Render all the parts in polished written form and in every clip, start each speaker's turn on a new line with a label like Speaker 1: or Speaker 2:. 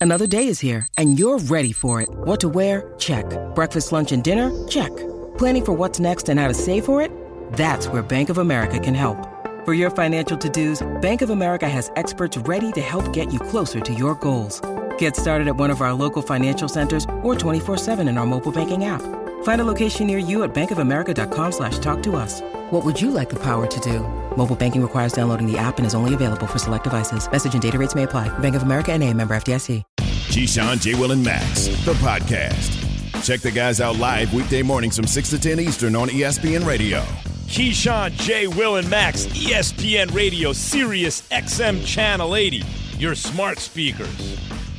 Speaker 1: Another day is here, and you're ready for it. What to wear? Check. Breakfast, lunch, and dinner? Check. Planning for what's next and how to save for it? That's where Bank of America can help. For your financial to-dos, Bank of America has experts ready to help get you closer to your goals. Get started at one of our local financial centers or 24/7 in our mobile banking app. Find a location near you at bankofamerica.com/talktous. What would you like the power to do? Mobile banking requires downloading the app and is only available for select devices. Message and data rates may apply. Bank of America N.A., member FDIC.
Speaker 2: Keyshawn, J. Will, and Max, the podcast. Check the guys out live weekday mornings from 6 to 10 Eastern on ESPN Radio.
Speaker 3: Keyshawn, J. Will, and Max, ESPN Radio, Sirius XM Channel 80, your smart speakers.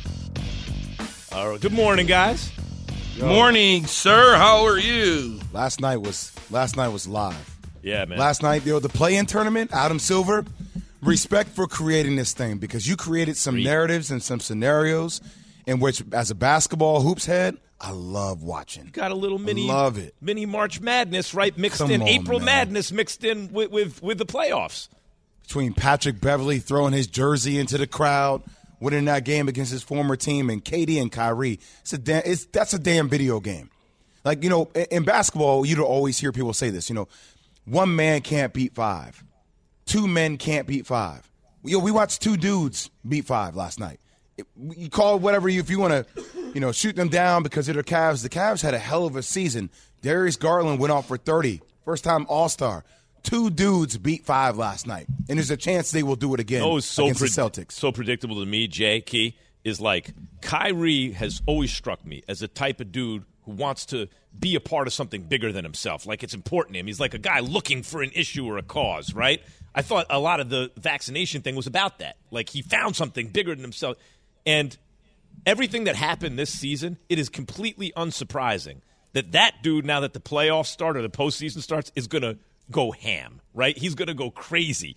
Speaker 3: All right, good morning, guys.
Speaker 4: Morning, sir. How are you?
Speaker 5: Last night was live.
Speaker 3: Yeah, man.
Speaker 5: Last night, the play-in tournament, Adam Silver, respect for creating this thing because you created some narratives and some scenarios in which, as a basketball hoops head, I love watching.
Speaker 3: Got a little mini March Madness, right? April Madness mixed in with the playoffs.
Speaker 5: Between Patrick Beverley throwing his jersey into the crowd, winning that game against his former team, and KD and Kyrie, that's a damn video game. Like, in basketball, you'd always hear people say this, one man can't beat five. Two men can't beat five. We watched two dudes beat five last night. You call it whatever if you want to, shoot them down because of their Cavs. The Cavs had a hell of a season. Darius Garland went off for 30. First time All-Star. Two dudes beat five last night. And there's a chance they will do it again against the Celtics.
Speaker 3: So predictable to me, Jay, Key, is like Kyrie has always struck me as a type of dude who wants to be a part of something bigger than himself. Like it's important to him. He's like a guy looking for an issue or a cause, right? I thought a lot of the vaccination thing was about that. Like he found something bigger than himself. And everything that happened this season, it is completely unsurprising that dude, now that the playoffs start or the postseason starts, is going to go ham, right? He's going to go crazy.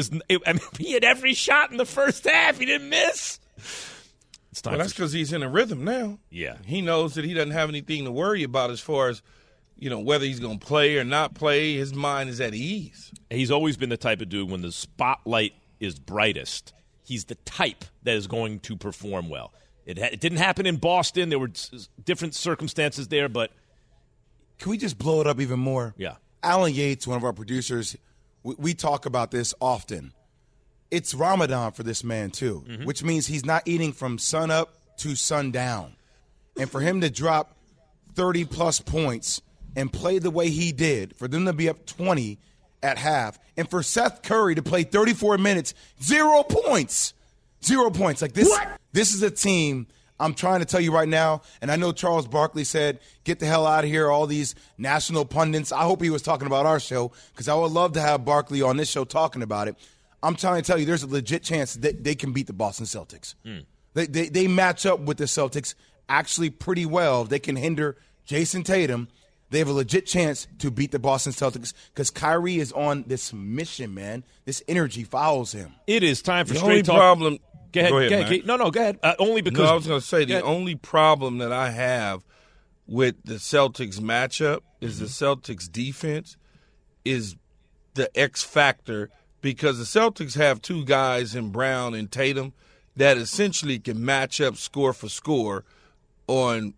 Speaker 3: He had every shot in the first half. He didn't miss.
Speaker 4: Well, that's because he's in a rhythm now.
Speaker 3: Yeah.
Speaker 4: He knows that he doesn't have anything to worry about as far as, whether he's going to play or not play. His mind is at ease.
Speaker 3: He's always been the type of dude when the spotlight is brightest, he's the type that is going to perform well. It didn't happen in Boston. There were different circumstances there, but
Speaker 5: can we just blow it up even more?
Speaker 3: Yeah.
Speaker 5: Alan Yates, one of our producers, we talk about this often. It's Ramadan for this man, too, which means he's not eating from sun up to sundown. And for him to drop 30-plus points and play the way he did, for them to be up 20 at half, and for Seth Curry to play 34 minutes, 0 points. 0 points. Like this is a team I'm trying to tell you right now, and I know Charles Barkley said, get the hell out of here, all these national pundits. I hope he was talking about our show because I would love to have Barkley on this show talking about it. I'm trying to tell you there's a legit chance that they can beat the Boston Celtics. They match up with the Celtics actually pretty well. They can hinder Jason Tatum. They have a legit chance to beat the Boston Celtics because Kyrie is on this mission, man. This energy follows him.
Speaker 3: It is time for
Speaker 4: the
Speaker 3: straight talk.
Speaker 4: Problem.
Speaker 3: Go ahead. No, go ahead. Only because
Speaker 4: I was going to say the only problem that I have with the Celtics matchup is the Celtics defense is the X factor because the Celtics have two guys in Brown and Tatum that essentially can match up score for score on,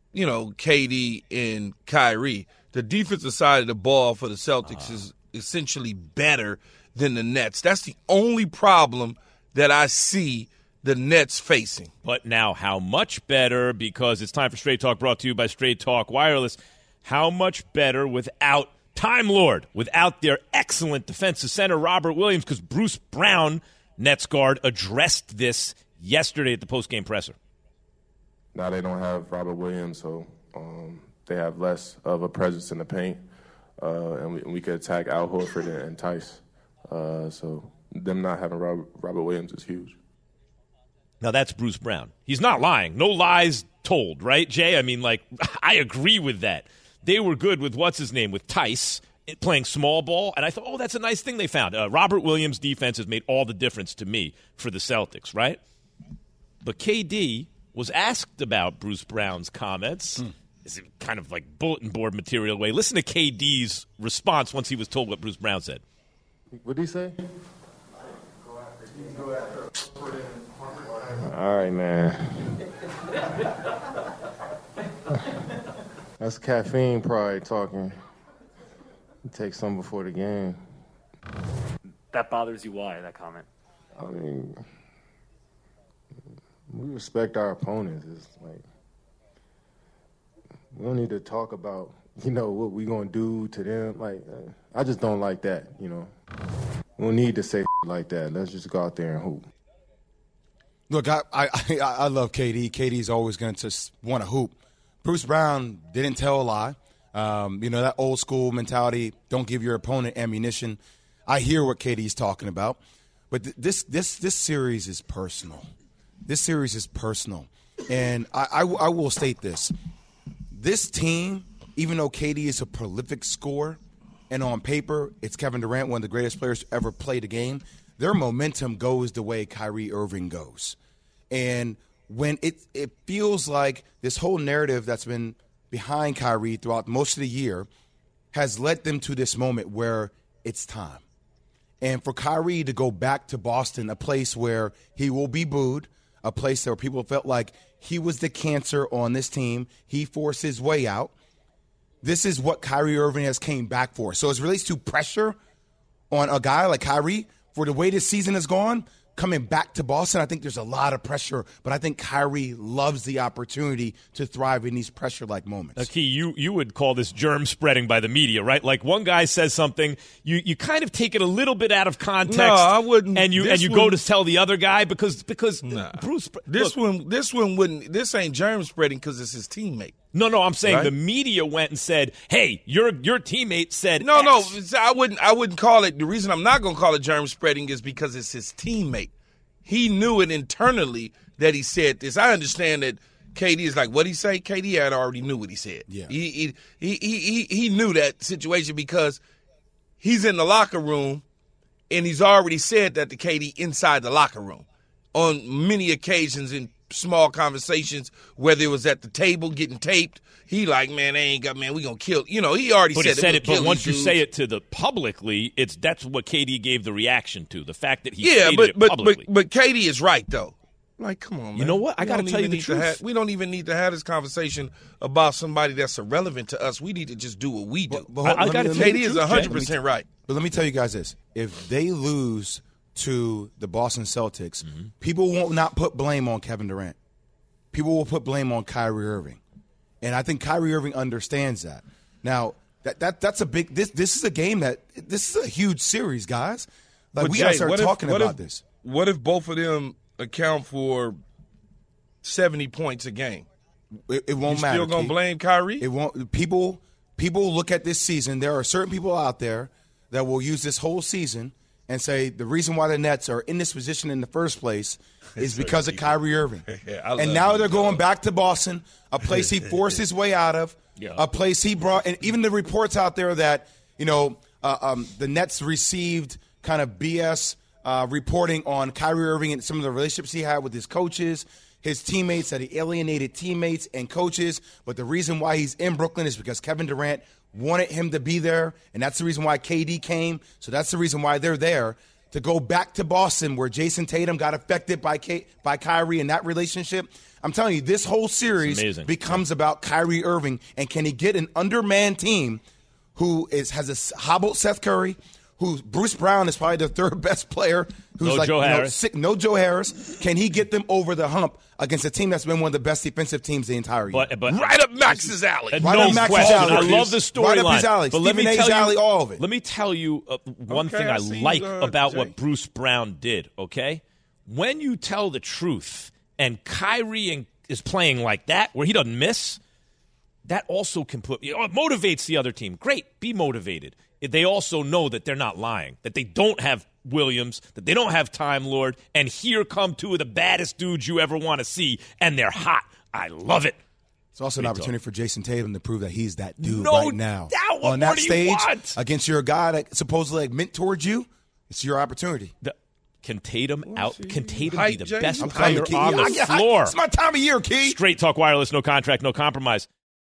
Speaker 4: KD and Kyrie. The defensive side of the ball for the Celtics is essentially better than the Nets. That's the only problem that I see the Nets facing.
Speaker 3: But now how much better, because it's time for Straight Talk brought to you by Straight Talk Wireless, how much better without Time Lord, without their excellent defensive center, Robert Williams, because Bruce Brown, Nets guard, addressed this yesterday at the postgame presser.
Speaker 6: Now they don't have Robert Williams, so they have less of a presence in the paint, and we could attack Al Horford and Tice. So them not having Robert Williams is huge.
Speaker 3: Now, that's Bruce Brown. He's not lying. No lies told, right, Jay? I mean, I agree with that. They were good with what's-his-name, with Tice, playing small ball, and I thought, that's a nice thing they found. Robert Williams' defense has made all the difference to me for the Celtics, right? But KD was asked about Bruce Brown's comments. Is it kind of like bulletin board material way? Listen to KD's response once he was told what Bruce Brown said.
Speaker 6: What did he say? All right, man. That's caffeine probably talking. Take some before the game.
Speaker 7: That bothers you? Why, that comment?
Speaker 6: I mean, we respect our opponents. It's like, we don't need to talk about, what we going to do to them. Like, I just don't like that, We don't need to say like that. Let's just go out there and hoop.
Speaker 5: Look, I love KD. KD's always going to want to hoop. Bruce Brown didn't tell a lie. That old school mentality, don't give your opponent ammunition. I hear what KD's talking about. But this series is personal. This series is personal. And I will state this. This team, even though KD is a prolific scorer, and on paper it's Kevin Durant, one of the greatest players to ever play the game, their momentum goes the way Kyrie Irving goes. And when it feels like this whole narrative that's been behind Kyrie throughout most of the year has led them to this moment where it's time. And for Kyrie to go back to Boston, a place where he will be booed, a place where people felt like he was the cancer on this team, he forced his way out. This is what Kyrie Irving has came back for. So as it relates to pressure on a guy like Kyrie, for the way this season has gone, coming back to Boston, I think there's a lot of pressure, but I think Kyrie loves the opportunity to thrive in these pressure-like moments.
Speaker 3: Key, you would call this germ spreading by the media, right? Like one guy says something, you kind of take it a little bit out of context. No,
Speaker 4: I wouldn't.
Speaker 3: And you go to tell the other guy because Bruce.
Speaker 4: This one wouldn't. This ain't germ spreading because it's his teammate.
Speaker 3: No, I'm saying
Speaker 4: right?
Speaker 3: The media went and said, "Hey, your teammate said."
Speaker 4: No,
Speaker 3: X.
Speaker 4: I wouldn't call it. The reason I'm not going to call it germ spreading is because it's his teammate. He knew it internally that he said this. I understand that KD is like, what he say? KD had already knew what he said.
Speaker 5: Yeah.
Speaker 4: He knew that situation because he's in the locker room and he's already said that to KD inside the locker room on many occasions in small conversations, whether it was at the table getting taped. He like, man, we gonna kill. He already said it.
Speaker 3: But once you say it to the publicly, that's what KD gave the reaction to. The fact that he
Speaker 4: but
Speaker 3: publicly.
Speaker 4: But KD is right though. Like, come on, man.
Speaker 3: You know what? I got to tell you the truth.
Speaker 4: We don't even need to have this conversation about somebody that's irrelevant to us. We need to just do what we do. KD is 100% right.
Speaker 5: But let me tell you guys this. If they lose to the Boston Celtics, people will not put blame on Kevin Durant. People will put blame on Kyrie Irving. And I think Kyrie Irving understands that. Now, that's a big – this is a game this is a huge series, guys. Like, we got to start talking about this.
Speaker 4: What if both of them account for 70 points a game?
Speaker 5: It won't matter.
Speaker 4: You still going to blame Kyrie?
Speaker 5: It won't. People look at this season. There are certain people out there that will use this whole season and say the reason why the Nets are in this position in the first place is because of Kyrie Irving. And now they're going back to Boston, a place he forced his way out of, a place he brought. And even the reports out there that, the Nets received kind of BS reporting on Kyrie Irving and some of the relationships he had with his coaches, his teammates, that he alienated teammates and coaches. But the reason why he's in Brooklyn is because Kevin Durant wanted him to be there, and that's the reason why KD came. So that's the reason why they're there. To go back to Boston where Jason Tatum got affected by Kyrie in that relationship. I'm telling you, this whole series becomes about Kyrie Irving, and can he get an undermanned team who has a hobbled Seth Curry, who Bruce Brown is probably the third best player, who's no Joe Harris. Can he get them over the hump against a team that's been one of the best defensive teams the entire year?
Speaker 3: But
Speaker 4: right up Max's alley.
Speaker 5: Right up Max's alley.
Speaker 3: I love the storyline.
Speaker 5: Right up his alley.
Speaker 3: But
Speaker 5: Stephen A's alley, all of it.
Speaker 3: Let me tell you one thing I like about what Bruce Brown did, okay? When you tell the truth and Kyrie is playing like that, where he doesn't miss, that also can it motivates the other team. Great, be motivated. They also know that they're not lying, that they don't have Williams, that they don't have Time Lord, and here come two of the baddest dudes you ever want to see, and they're hot. I love it.
Speaker 5: It's also an opportunity for Jason Tatum to prove that he's that dude right now. On that stage against your guy that supposedly meant towards you, it's your opportunity.
Speaker 3: Can Tatum be the best player on the floor?
Speaker 5: It's my time of year, Key.
Speaker 3: Straight Talk Wireless, no contract, no compromise.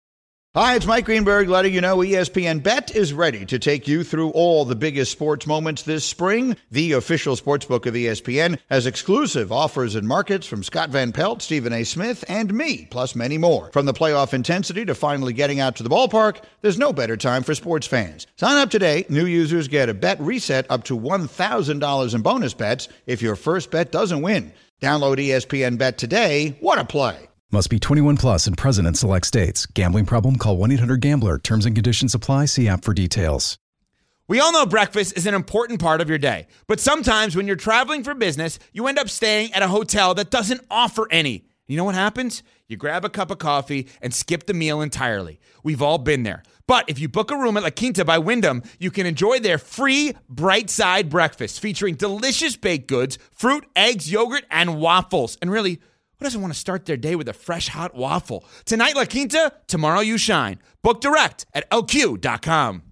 Speaker 8: Hi, it's Mike Greenberg letting you know ESPN Bet is ready to take you through all the biggest sports moments this spring. The official sportsbook of ESPN has exclusive offers and markets from Scott Van Pelt, Stephen A. Smith, and me, plus many more. From the playoff intensity to finally getting out to the ballpark, there's no better time for sports fans. Sign up today. New users get a bet reset up to $1,000 in bonus bets if your first bet doesn't win. Download ESPN Bet today. What a play.
Speaker 9: Must be 21 plus and present in select states. Gambling problem? Call 1-800-GAMBLER. Terms and conditions apply. See app for details.
Speaker 10: We all know breakfast is an important part of your day. But sometimes when you're traveling for business, you end up staying at a hotel that doesn't offer any. You know what happens? You grab a cup of coffee and skip the meal entirely. We've all been there. But if you book a room at La Quinta by Wyndham, you can enjoy their free Bright Side breakfast featuring delicious baked goods, fruit, eggs, yogurt, and waffles. And really, who doesn't want to start their day with a fresh, hot waffle? Tonight, La Quinta, tomorrow you shine. Book direct at LQ.com.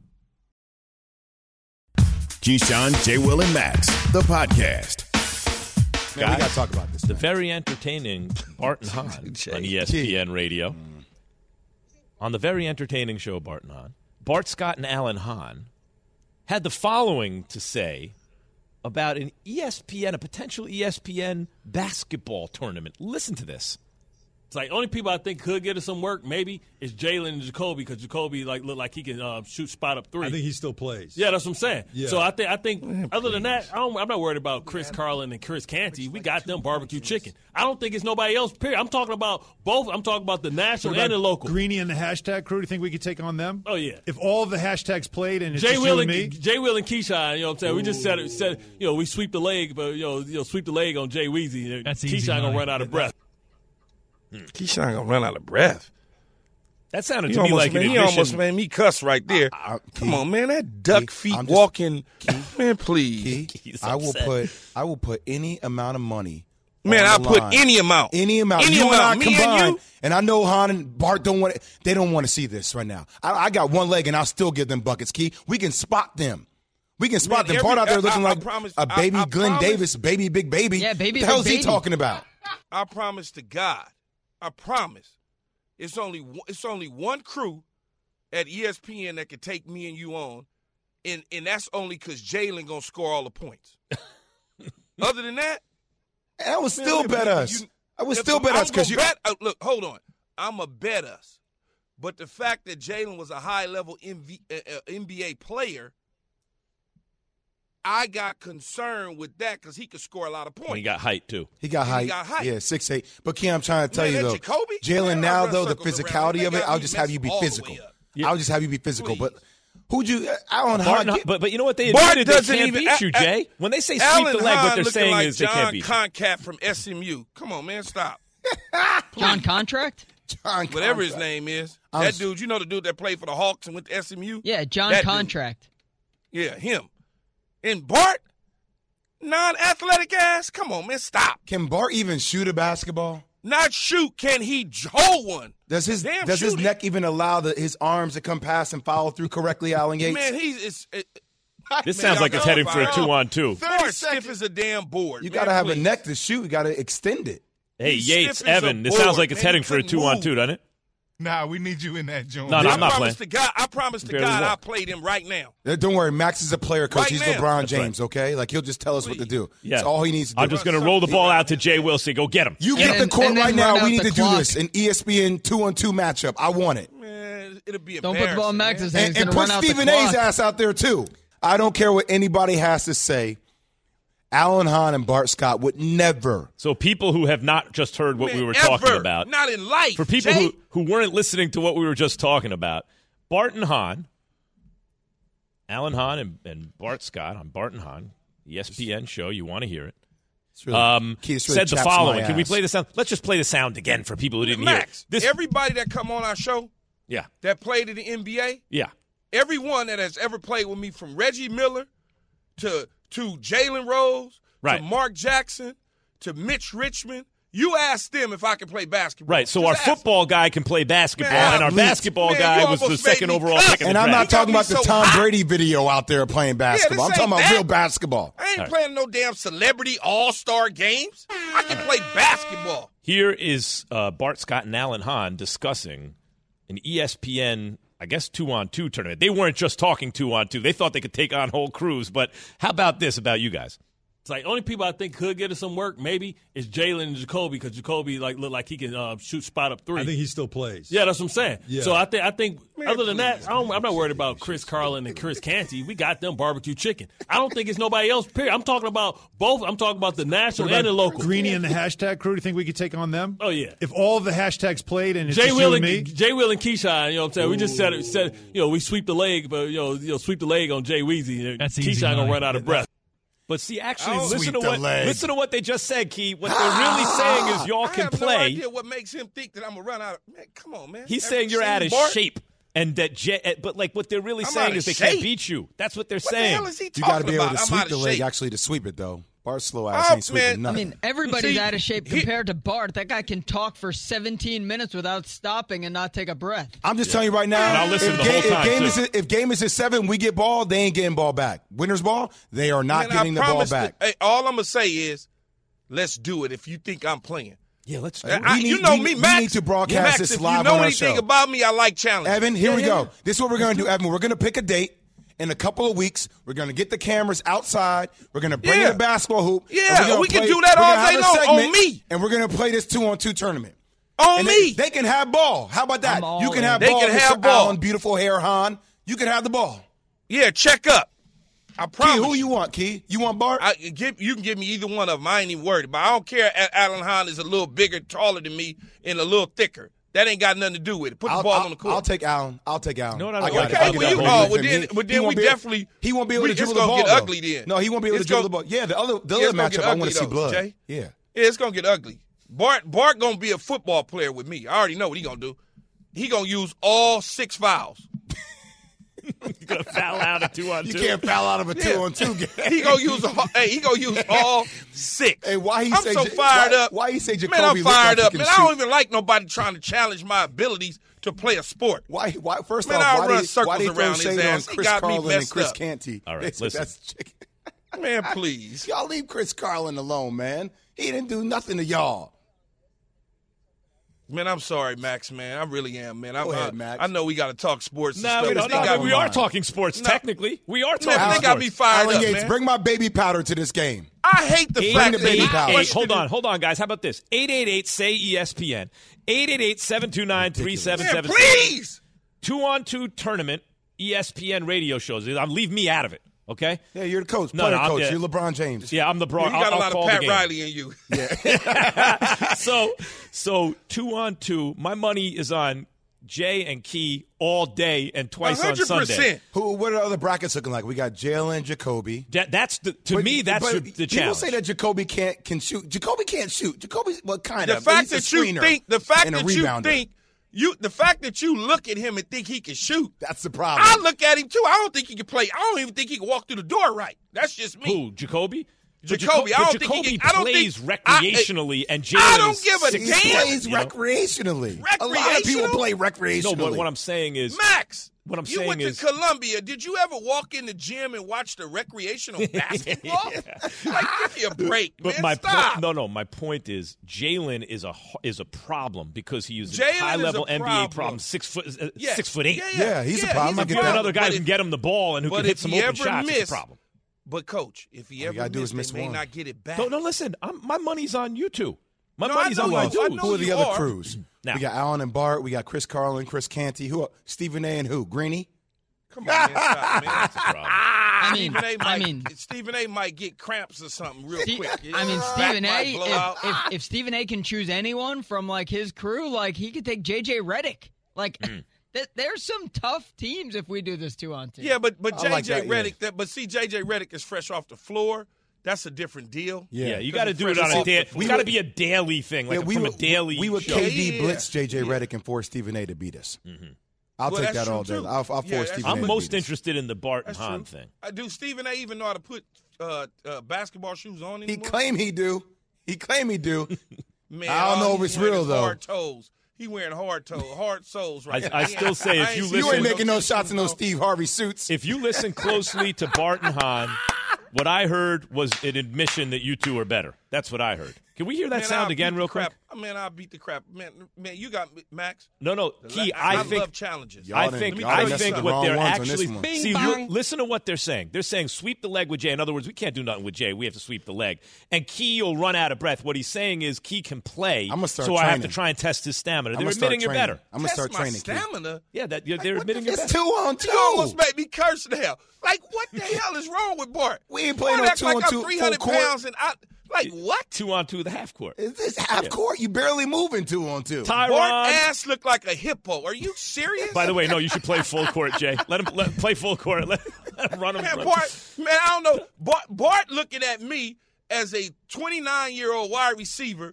Speaker 2: Keyshawn, J. Will, and Max, the podcast.
Speaker 5: Man, we got to talk about this.
Speaker 3: The very entertaining Bart and Hahn on ESPN Radio. On the very entertaining show Bart and Hahn, Bart Scott and Alan Hahn had the following to say about an ESPN, a potential ESPN basketball tournament. Listen to this.
Speaker 11: It's like only people I think could get us some work maybe is Jalen and Jacoby, because Jacoby look like he can shoot spot up three.
Speaker 12: I think he still plays.
Speaker 11: Yeah, that's what I'm saying.
Speaker 12: Yeah.
Speaker 11: So I think other than that, I'm not worried about Chris Carlin and Chris Canty. We got them barbecue chicken. I don't think it's nobody else. Period. I'm talking about both. I'm talking about the national and the local.
Speaker 12: Greeny and the hashtag crew. Do you think we could take on them?
Speaker 11: Oh yeah.
Speaker 12: If all of the hashtags played and it's
Speaker 11: Jay
Speaker 12: just
Speaker 11: Will
Speaker 12: you
Speaker 11: and
Speaker 12: me,
Speaker 11: Jay Will and Keyshawn. You know what I'm saying? We just said we sweep the leg, but sweep the leg on Jay Weezy.
Speaker 13: That's
Speaker 11: Keyshawn gonna run out of breath.
Speaker 4: Keyshawn gonna run out of breath.
Speaker 3: That sounded to me like an
Speaker 4: he
Speaker 3: admission.
Speaker 4: almost made me cuss right there. Come on, man, that duck feet walking, man, please.
Speaker 5: I will put any amount of money.
Speaker 4: Man, I'll put any amount.
Speaker 5: Any amount.
Speaker 4: Any
Speaker 5: you
Speaker 4: amount.
Speaker 5: and I combined, and I know Han and Bart don't want it. They don't want to see this right now. I got one leg, and I'll still give them buckets, Key. We can spot them. We can spot them. Bart out there looking like a baby Glenn Davis, baby big baby.
Speaker 13: Yeah, baby.
Speaker 5: What the hell is he talking about?
Speaker 4: I promise to God. I promise. It's only one crew at ESPN that can take me and you on, and that's only because Jalen gonna score all the points. Other than that,
Speaker 5: I would still bet us. I would still bet us because you
Speaker 4: look. Hold on, I'm a bet us, but the fact that Jalen was a high level NBA player, I got concerned with that because he could score a lot of points.
Speaker 3: And he got height, too.
Speaker 5: He got height. Yeah, 6'8". But, Kim, I'm trying to tell you, though,
Speaker 4: Jacoby,
Speaker 5: Jalen now, though, the physicality of it, I'll just have you be physical. I'll just have you be physical. But who'd you – I don't know.
Speaker 3: But you know what? They admitted they can't beat you, Jay. When they say sweep the leg, what they're saying
Speaker 4: like
Speaker 3: is they can't beat you.
Speaker 4: John Concat from SMU. Come on, man, stop.
Speaker 13: John Contract?
Speaker 4: Whatever his name is. That dude, you know the dude that played for the Hawks and went to SMU?
Speaker 13: Yeah, John Contract.
Speaker 4: Yeah, him. And Bart? Non-athletic ass? Come on, man, stop.
Speaker 5: Can Bart even shoot a basketball?
Speaker 4: Not shoot. Can he hold one?
Speaker 5: Does his neck even allow his arms to come past and follow through correctly, Alan Yates?
Speaker 4: Man,
Speaker 3: this sounds like it's heading for a 2-on-2.
Speaker 4: Bart stiff as a damn board.
Speaker 5: You got to have a neck to shoot. You got to extend it.
Speaker 3: Hey, Yates, Evan, this sounds like it's heading for a 2-on-2, doesn't it?
Speaker 14: Nah, we need you in that, Jones.
Speaker 3: No, I'm not playing.
Speaker 4: I promise to God I'll play them right now.
Speaker 5: Don't worry, Max is a player coach.
Speaker 4: Right
Speaker 5: He's
Speaker 4: now.
Speaker 5: LeBron James, okay? Like, he'll just tell us what to do.
Speaker 3: Yeah.
Speaker 5: That's all he needs to do.
Speaker 3: I'm just going to roll the ball out to Jay Wilson. Go get him.
Speaker 5: You get the court right now. We need to do this. An ESPN 2-on-2 matchup. I want it.
Speaker 4: Man, it'll be
Speaker 13: Don't put the ball in Max's hands.
Speaker 5: And put Stephen A's ass out there, too. I don't care what anybody has to say. Alan Hahn and Bart Scott would never.
Speaker 3: So people who have not just heard what we were talking about.
Speaker 4: Not in life.
Speaker 3: For people who weren't listening to what we were just talking about, Bart and Hahn, Alan Hahn and Bart Scott on Bart and Hahn, ESPN show, you want to hear it, said the following. Can we play the sound? Let's just play the sound again for people who didn't hear it.
Speaker 4: Everybody that come on our show that played in the NBA, everyone that has ever played with me from Reggie Miller to Jalen Rose, to Mark Jackson, to Mitch Richmond. You asked them if I can play basketball.
Speaker 3: Right, so our football guy can play basketball, and our basketball guy was the second overall pick in the draft.
Speaker 5: And I'm not talking about the Tom Brady video out there playing basketball. I'm talking about real basketball.
Speaker 4: I ain't playing no damn celebrity all-star games. I can play basketball.
Speaker 3: Here is Bart Scott and Alan Hahn discussing an ESPN, I guess, 2-on-2 tournament. They weren't just talking 2-on-2. They thought they could take on whole crews. But how about this about you guys?
Speaker 11: It's like only people I think could get us some work maybe is Jalen and Jacoby because Jacoby look like he can shoot spot up three.
Speaker 12: I think he still plays.
Speaker 11: Yeah, that's what I'm saying.
Speaker 12: Yeah.
Speaker 11: So I think other than that, I'm not worried about Chris Carlin and Chris Canty. We got them barbecue chicken. I don't think it's nobody else. Period. I'm talking about both. I'm talking about the national and the local.
Speaker 12: Greeny and the hashtag crew. Do you think we could take on them?
Speaker 11: Oh yeah.
Speaker 12: If all of the hashtags played and it's
Speaker 11: Jay
Speaker 12: just
Speaker 11: Will
Speaker 12: you
Speaker 11: and
Speaker 12: me,
Speaker 11: Jay Will and Keyshawn, you know what I'm saying? We just said we sweep the leg, but sweep the leg on Jay Weezy.
Speaker 13: That's easy
Speaker 11: Keyshawn gonna
Speaker 13: money.
Speaker 11: run out of breath.
Speaker 3: But see, actually,
Speaker 5: Sweep the leg.
Speaker 3: listen to what they just said, Key. What they're really saying is y'all can
Speaker 4: I have
Speaker 3: play.
Speaker 4: no idea what makes him think that I'm gonna run out of. Man, come on, man.
Speaker 3: He's
Speaker 4: Have
Speaker 3: saying
Speaker 4: you
Speaker 3: you're
Speaker 4: seen
Speaker 3: out of
Speaker 4: Bart?
Speaker 3: shape, and that but like what they're really
Speaker 4: I'm
Speaker 3: saying
Speaker 4: out
Speaker 3: is
Speaker 4: of
Speaker 3: they can't
Speaker 4: shape.
Speaker 3: beat you. That's what they're
Speaker 4: What the
Speaker 3: saying.
Speaker 4: hell is he
Speaker 5: You
Speaker 4: talking
Speaker 5: got to be able
Speaker 4: about?
Speaker 5: to
Speaker 4: I'm
Speaker 5: sweep
Speaker 4: out
Speaker 5: the
Speaker 4: of
Speaker 5: leg
Speaker 4: shape.
Speaker 5: actually to sweep it, though. Bart's slow ass ain't sweeping
Speaker 13: I
Speaker 5: nothing.
Speaker 13: mean, everybody's
Speaker 4: See,
Speaker 13: out of shape compared to Bart. That guy can talk for 17 minutes without stopping and not take a breath.
Speaker 5: I'm just telling you right now.
Speaker 3: And I'll listen
Speaker 5: if
Speaker 3: the whole time,
Speaker 5: if game is at 7, we get ball. They ain't getting ball back. Winners ball. They are not
Speaker 4: Man,
Speaker 5: getting the
Speaker 4: I
Speaker 5: ball
Speaker 4: promise
Speaker 5: back.
Speaker 4: Hey, all I'm gonna say is, let's do it. If you think I'm playing,
Speaker 3: Yeah, let's do
Speaker 4: I-
Speaker 3: it.
Speaker 4: you know
Speaker 5: we
Speaker 4: me, Max.
Speaker 5: need to broadcast
Speaker 4: Max,
Speaker 5: this
Speaker 4: if
Speaker 5: live
Speaker 4: you know
Speaker 5: on our
Speaker 4: anything
Speaker 5: show.
Speaker 4: about me, I like challenges.
Speaker 5: Evan, here we
Speaker 4: Yeah,
Speaker 5: go.
Speaker 4: yeah.
Speaker 5: This is what we're going to do, Evan. We're going to pick a date. In a couple of weeks, we're going to get the cameras outside. We're going to bring in a basketball hoop.
Speaker 4: Yeah,
Speaker 5: and we're gonna
Speaker 4: we can
Speaker 5: play-
Speaker 4: do that
Speaker 5: we're
Speaker 4: all
Speaker 5: gonna have
Speaker 4: day
Speaker 5: a
Speaker 4: long on
Speaker 5: segment,
Speaker 4: me.
Speaker 5: And we're going to play this 2-on-2 tournament.
Speaker 4: On
Speaker 5: And
Speaker 4: me.
Speaker 5: They can have ball. How about that?
Speaker 13: I'm all
Speaker 5: You can
Speaker 13: in.
Speaker 5: have
Speaker 4: They
Speaker 5: ball.
Speaker 4: can have
Speaker 5: Mr.
Speaker 4: ball.
Speaker 5: Allen, beautiful hair, Han. You can have the ball.
Speaker 4: Yeah, check up. I
Speaker 5: Key,
Speaker 4: promise.
Speaker 5: who you want, Key? You want Bart?
Speaker 4: You can give me either one of them. I ain't even worried. But I don't care. Alan Hahn is a little bigger, taller than me, and a little thicker. That ain't got nothing to do with it. Put the ball on the court.
Speaker 5: I'll take Allen. I got it.
Speaker 4: Okay,
Speaker 5: I'll
Speaker 4: well,
Speaker 5: get
Speaker 4: you
Speaker 5: that
Speaker 4: all.
Speaker 5: ball.
Speaker 4: Well, then
Speaker 5: He
Speaker 4: we
Speaker 5: won't be-
Speaker 4: definitely.
Speaker 5: He won't be able to dribble the
Speaker 4: It's
Speaker 5: ball.
Speaker 4: gonna get
Speaker 5: though.
Speaker 4: ugly then.
Speaker 5: No, he won't be able to
Speaker 4: It's
Speaker 5: dribble the
Speaker 4: gonna-
Speaker 5: ball. Yeah, the other
Speaker 4: it's gonna
Speaker 5: matchup,
Speaker 4: get
Speaker 5: I want
Speaker 4: ugly,
Speaker 5: to see
Speaker 4: though,
Speaker 5: blood.
Speaker 4: Jay.
Speaker 5: Yeah.
Speaker 4: Yeah, it's gonna get ugly. Bart gonna be a football player with me. I already know what he gonna do. He gonna use all 6 fouls.
Speaker 3: You're going to foul out a 2-on-2.
Speaker 5: You can't foul out of a 2-on-2 game.
Speaker 4: He gonna use all 6.
Speaker 5: Hey, why he
Speaker 4: I'm
Speaker 5: say
Speaker 4: so fired up.
Speaker 5: Why he say Jacoby
Speaker 4: Man, I'm
Speaker 5: look
Speaker 4: fired
Speaker 5: like
Speaker 4: up.
Speaker 5: he
Speaker 4: Man,
Speaker 5: can
Speaker 4: I don't
Speaker 5: shoot?
Speaker 4: even like nobody trying to challenge my abilities to play a sport.
Speaker 5: Why? First
Speaker 4: Man,
Speaker 5: off,
Speaker 4: I'll
Speaker 5: why
Speaker 4: run
Speaker 5: they
Speaker 4: circles
Speaker 5: throw
Speaker 4: around his
Speaker 5: shade
Speaker 4: ass.
Speaker 5: on
Speaker 4: He
Speaker 5: Chris
Speaker 4: got me
Speaker 5: Carlin and
Speaker 4: messed
Speaker 5: Chris
Speaker 4: up.
Speaker 5: Canty?
Speaker 3: All right,
Speaker 5: They said
Speaker 3: listen.
Speaker 5: that's chicken.
Speaker 4: Man, please.
Speaker 5: Y'all leave Chris Carlin alone, man. He didn't do nothing to y'all.
Speaker 4: Man, I'm sorry, Max, man. I really am, man.
Speaker 5: Go ahead, Max.
Speaker 4: I know we got to talk sports and
Speaker 3: No,
Speaker 4: stuff.
Speaker 3: we
Speaker 4: but
Speaker 3: don't.
Speaker 4: they got
Speaker 3: We
Speaker 4: me-
Speaker 3: are talking sports, technically. We are talking
Speaker 4: Man, they
Speaker 3: sports.
Speaker 4: got me fired
Speaker 5: Alan
Speaker 4: up,
Speaker 5: Yates,
Speaker 4: man.
Speaker 5: bring my baby powder to this game.
Speaker 4: I hate the fact
Speaker 5: the
Speaker 4: that
Speaker 5: baby
Speaker 4: he
Speaker 5: powder.
Speaker 4: pushed
Speaker 3: Hold
Speaker 4: it.
Speaker 3: on, guys. How about this? 888-SAY-ESPN. 888-729-3776.
Speaker 4: Man, please.
Speaker 3: 2-on-2 tournament, ESPN radio shows. Leave me out of it, okay?
Speaker 5: Yeah, you're the coach,
Speaker 3: No,
Speaker 5: player
Speaker 3: no, I'm-
Speaker 5: coach.
Speaker 3: yeah.
Speaker 5: You're LeBron James.
Speaker 3: Yeah, I'm LeBron.
Speaker 4: You got
Speaker 3: I'll
Speaker 4: a lot
Speaker 3: call
Speaker 4: of
Speaker 3: the
Speaker 4: Pat
Speaker 3: game.
Speaker 4: Riley in you.
Speaker 3: So 2-on-2. My money is on Jay and Key all day and twice on Sunday.
Speaker 4: 100%.
Speaker 5: What are the other brackets looking like? We got Jalen, Jacoby.
Speaker 3: That's the challenge.
Speaker 5: People say that Jacoby can shoot. Jacoby can't shoot. Jacoby, what kind
Speaker 4: The
Speaker 5: of?
Speaker 4: fact
Speaker 5: He's a
Speaker 4: that you
Speaker 5: screener
Speaker 4: think, the fact
Speaker 5: and a
Speaker 4: that you
Speaker 5: rebounder.
Speaker 4: think, the fact that you look at him and think he can shoot.
Speaker 5: That's the problem.
Speaker 4: I look at him too. I don't think he can play. I don't even think he can walk through the door right. That's just me.
Speaker 3: Who? Jacoby?
Speaker 4: Jacoby. I don't think
Speaker 3: Jacoby
Speaker 4: he can. I don't
Speaker 3: plays
Speaker 4: think
Speaker 3: recreationally, and Jalen
Speaker 4: I don't give a
Speaker 5: He
Speaker 4: damn.
Speaker 5: plays recreationally. A lot of
Speaker 4: Recreational?
Speaker 5: people play recreationally.
Speaker 3: No, but what I'm saying is,
Speaker 4: Max,
Speaker 3: what I'm
Speaker 4: you
Speaker 3: saying
Speaker 4: went
Speaker 3: is,
Speaker 4: to Columbia. Did you ever walk in the gym and watch the recreational basketball? Like, give me a break,
Speaker 3: but
Speaker 4: man.
Speaker 3: my
Speaker 4: Stop.
Speaker 3: point, my point is, Jalen is a problem because he uses
Speaker 4: Jalen is
Speaker 3: high level
Speaker 4: a
Speaker 3: NBA
Speaker 4: problem.
Speaker 3: 6'8".
Speaker 4: Yeah.
Speaker 3: 6'8".
Speaker 5: Yeah, he's a problem. I
Speaker 3: If
Speaker 5: get
Speaker 3: you're
Speaker 5: that.
Speaker 3: another guy
Speaker 4: But
Speaker 3: who can
Speaker 4: if-
Speaker 3: get him the ball and who
Speaker 4: but
Speaker 3: can hit
Speaker 4: if
Speaker 3: some
Speaker 4: he
Speaker 3: open
Speaker 4: ever
Speaker 3: shots, it's
Speaker 4: miss-
Speaker 3: a problem.
Speaker 4: But coach, if he
Speaker 5: All you
Speaker 4: ever
Speaker 5: gotta do is
Speaker 4: miss,
Speaker 5: miss
Speaker 4: they may
Speaker 5: one.
Speaker 4: not get it back.
Speaker 3: No, listen, my money's on you two. My
Speaker 4: No,
Speaker 3: money's
Speaker 4: I
Speaker 3: on
Speaker 4: know
Speaker 3: my
Speaker 4: you- I
Speaker 3: dudes.
Speaker 4: know
Speaker 5: Who are the
Speaker 4: you
Speaker 5: other
Speaker 4: are.
Speaker 5: crews?
Speaker 3: Now-
Speaker 5: We got Allen and Bart. We got Chris Carlin, Chris Canty. Who? Stephen A. and who? Greeny.
Speaker 4: Come on, man. Stop, man.
Speaker 3: That's a problem.
Speaker 13: I mean,
Speaker 4: Stephen A. might get cramps or something real quick.
Speaker 13: I mean,
Speaker 4: Back
Speaker 13: Stephen
Speaker 4: might
Speaker 13: A.
Speaker 4: blow out.
Speaker 13: If Stephen A. can choose anyone from like his crew, like he could take JJ Redick. Like there's some tough teams if we do this 2-on-2.
Speaker 4: Yeah, but
Speaker 5: I like that,
Speaker 4: JJ Redick. But see, JJ Redick is fresh off the floor. That's a different deal.
Speaker 3: Yeah, you
Speaker 4: Because
Speaker 3: got to
Speaker 4: it's
Speaker 3: do it
Speaker 4: fresh
Speaker 3: on a
Speaker 4: off
Speaker 3: day.
Speaker 4: the
Speaker 3: It's
Speaker 4: floor.
Speaker 3: got to be a daily thing, like
Speaker 5: Yeah,
Speaker 3: from a daily
Speaker 5: we would
Speaker 3: show.
Speaker 5: KD
Speaker 4: Yeah.
Speaker 5: blitz JJ Redick and force Stephen A. to beat us. I'll
Speaker 4: Well,
Speaker 5: take
Speaker 4: that's
Speaker 5: that all
Speaker 4: true,
Speaker 5: day.
Speaker 4: too.
Speaker 5: I'll
Speaker 4: Yeah,
Speaker 5: force
Speaker 4: that's
Speaker 5: Stephen
Speaker 4: true.
Speaker 5: A.
Speaker 3: I'm
Speaker 5: to
Speaker 3: most
Speaker 5: beat us.
Speaker 3: interested in the Bart and
Speaker 4: That's
Speaker 3: Hahn
Speaker 4: true.
Speaker 3: thing.
Speaker 4: Do Stephen A. even know how to put basketball shoes on
Speaker 5: He
Speaker 4: anymore?
Speaker 5: claim he do.
Speaker 4: Man,
Speaker 5: I don't know if
Speaker 4: he's
Speaker 5: it's
Speaker 4: wearing
Speaker 5: real,
Speaker 4: is
Speaker 5: though.
Speaker 4: Hard toes. He wearing hard soles right now.
Speaker 3: I still say if
Speaker 4: I
Speaker 3: you
Speaker 4: ain't
Speaker 3: listen-
Speaker 5: You ain't
Speaker 3: Listen,
Speaker 5: making no shots in those Steve Harvey suits.
Speaker 3: If you listen closely to Bart and Hahn, what I heard was an admission that you two are better. That's what I heard. Can we hear that sound again real quick?
Speaker 4: Man, I'll beat the crap. Man, you got Max.
Speaker 3: No, Key,
Speaker 4: I
Speaker 3: think
Speaker 4: love challenges.
Speaker 3: I think what they're actually
Speaker 4: see.
Speaker 3: Listen to what they're saying. They're saying sweep the leg with Jay. In other words, we can't do nothing with Jay. We have to sweep the leg. And Key will run out of breath. What he's saying is Key can play.
Speaker 5: I'm gonna start
Speaker 3: so
Speaker 5: training.
Speaker 3: I have to try and test his stamina. They're admitting you're better.
Speaker 5: I'm gonna start training.
Speaker 4: Stamina.
Speaker 3: Yeah, they're admitting you're better.
Speaker 5: 2-on-2.
Speaker 4: You almost made me curse now. Like, what the hell is wrong with Bart?
Speaker 5: We ain't playing
Speaker 4: Bart
Speaker 5: on
Speaker 4: acts like
Speaker 5: 2-on-2
Speaker 4: I'm 300
Speaker 5: full
Speaker 4: pounds and like what?
Speaker 3: 2-on-2 the half court.
Speaker 5: Is this half court? You barely moving 2-on-2.
Speaker 3: Tyron.
Speaker 4: Bart ass looked like a hippo. Are you serious?
Speaker 3: By the way, no, you should play full court, Jay. Let him play full court. Let him run him.
Speaker 4: Man, I don't know. Bart looking at me as a 29-year-old wide receiver.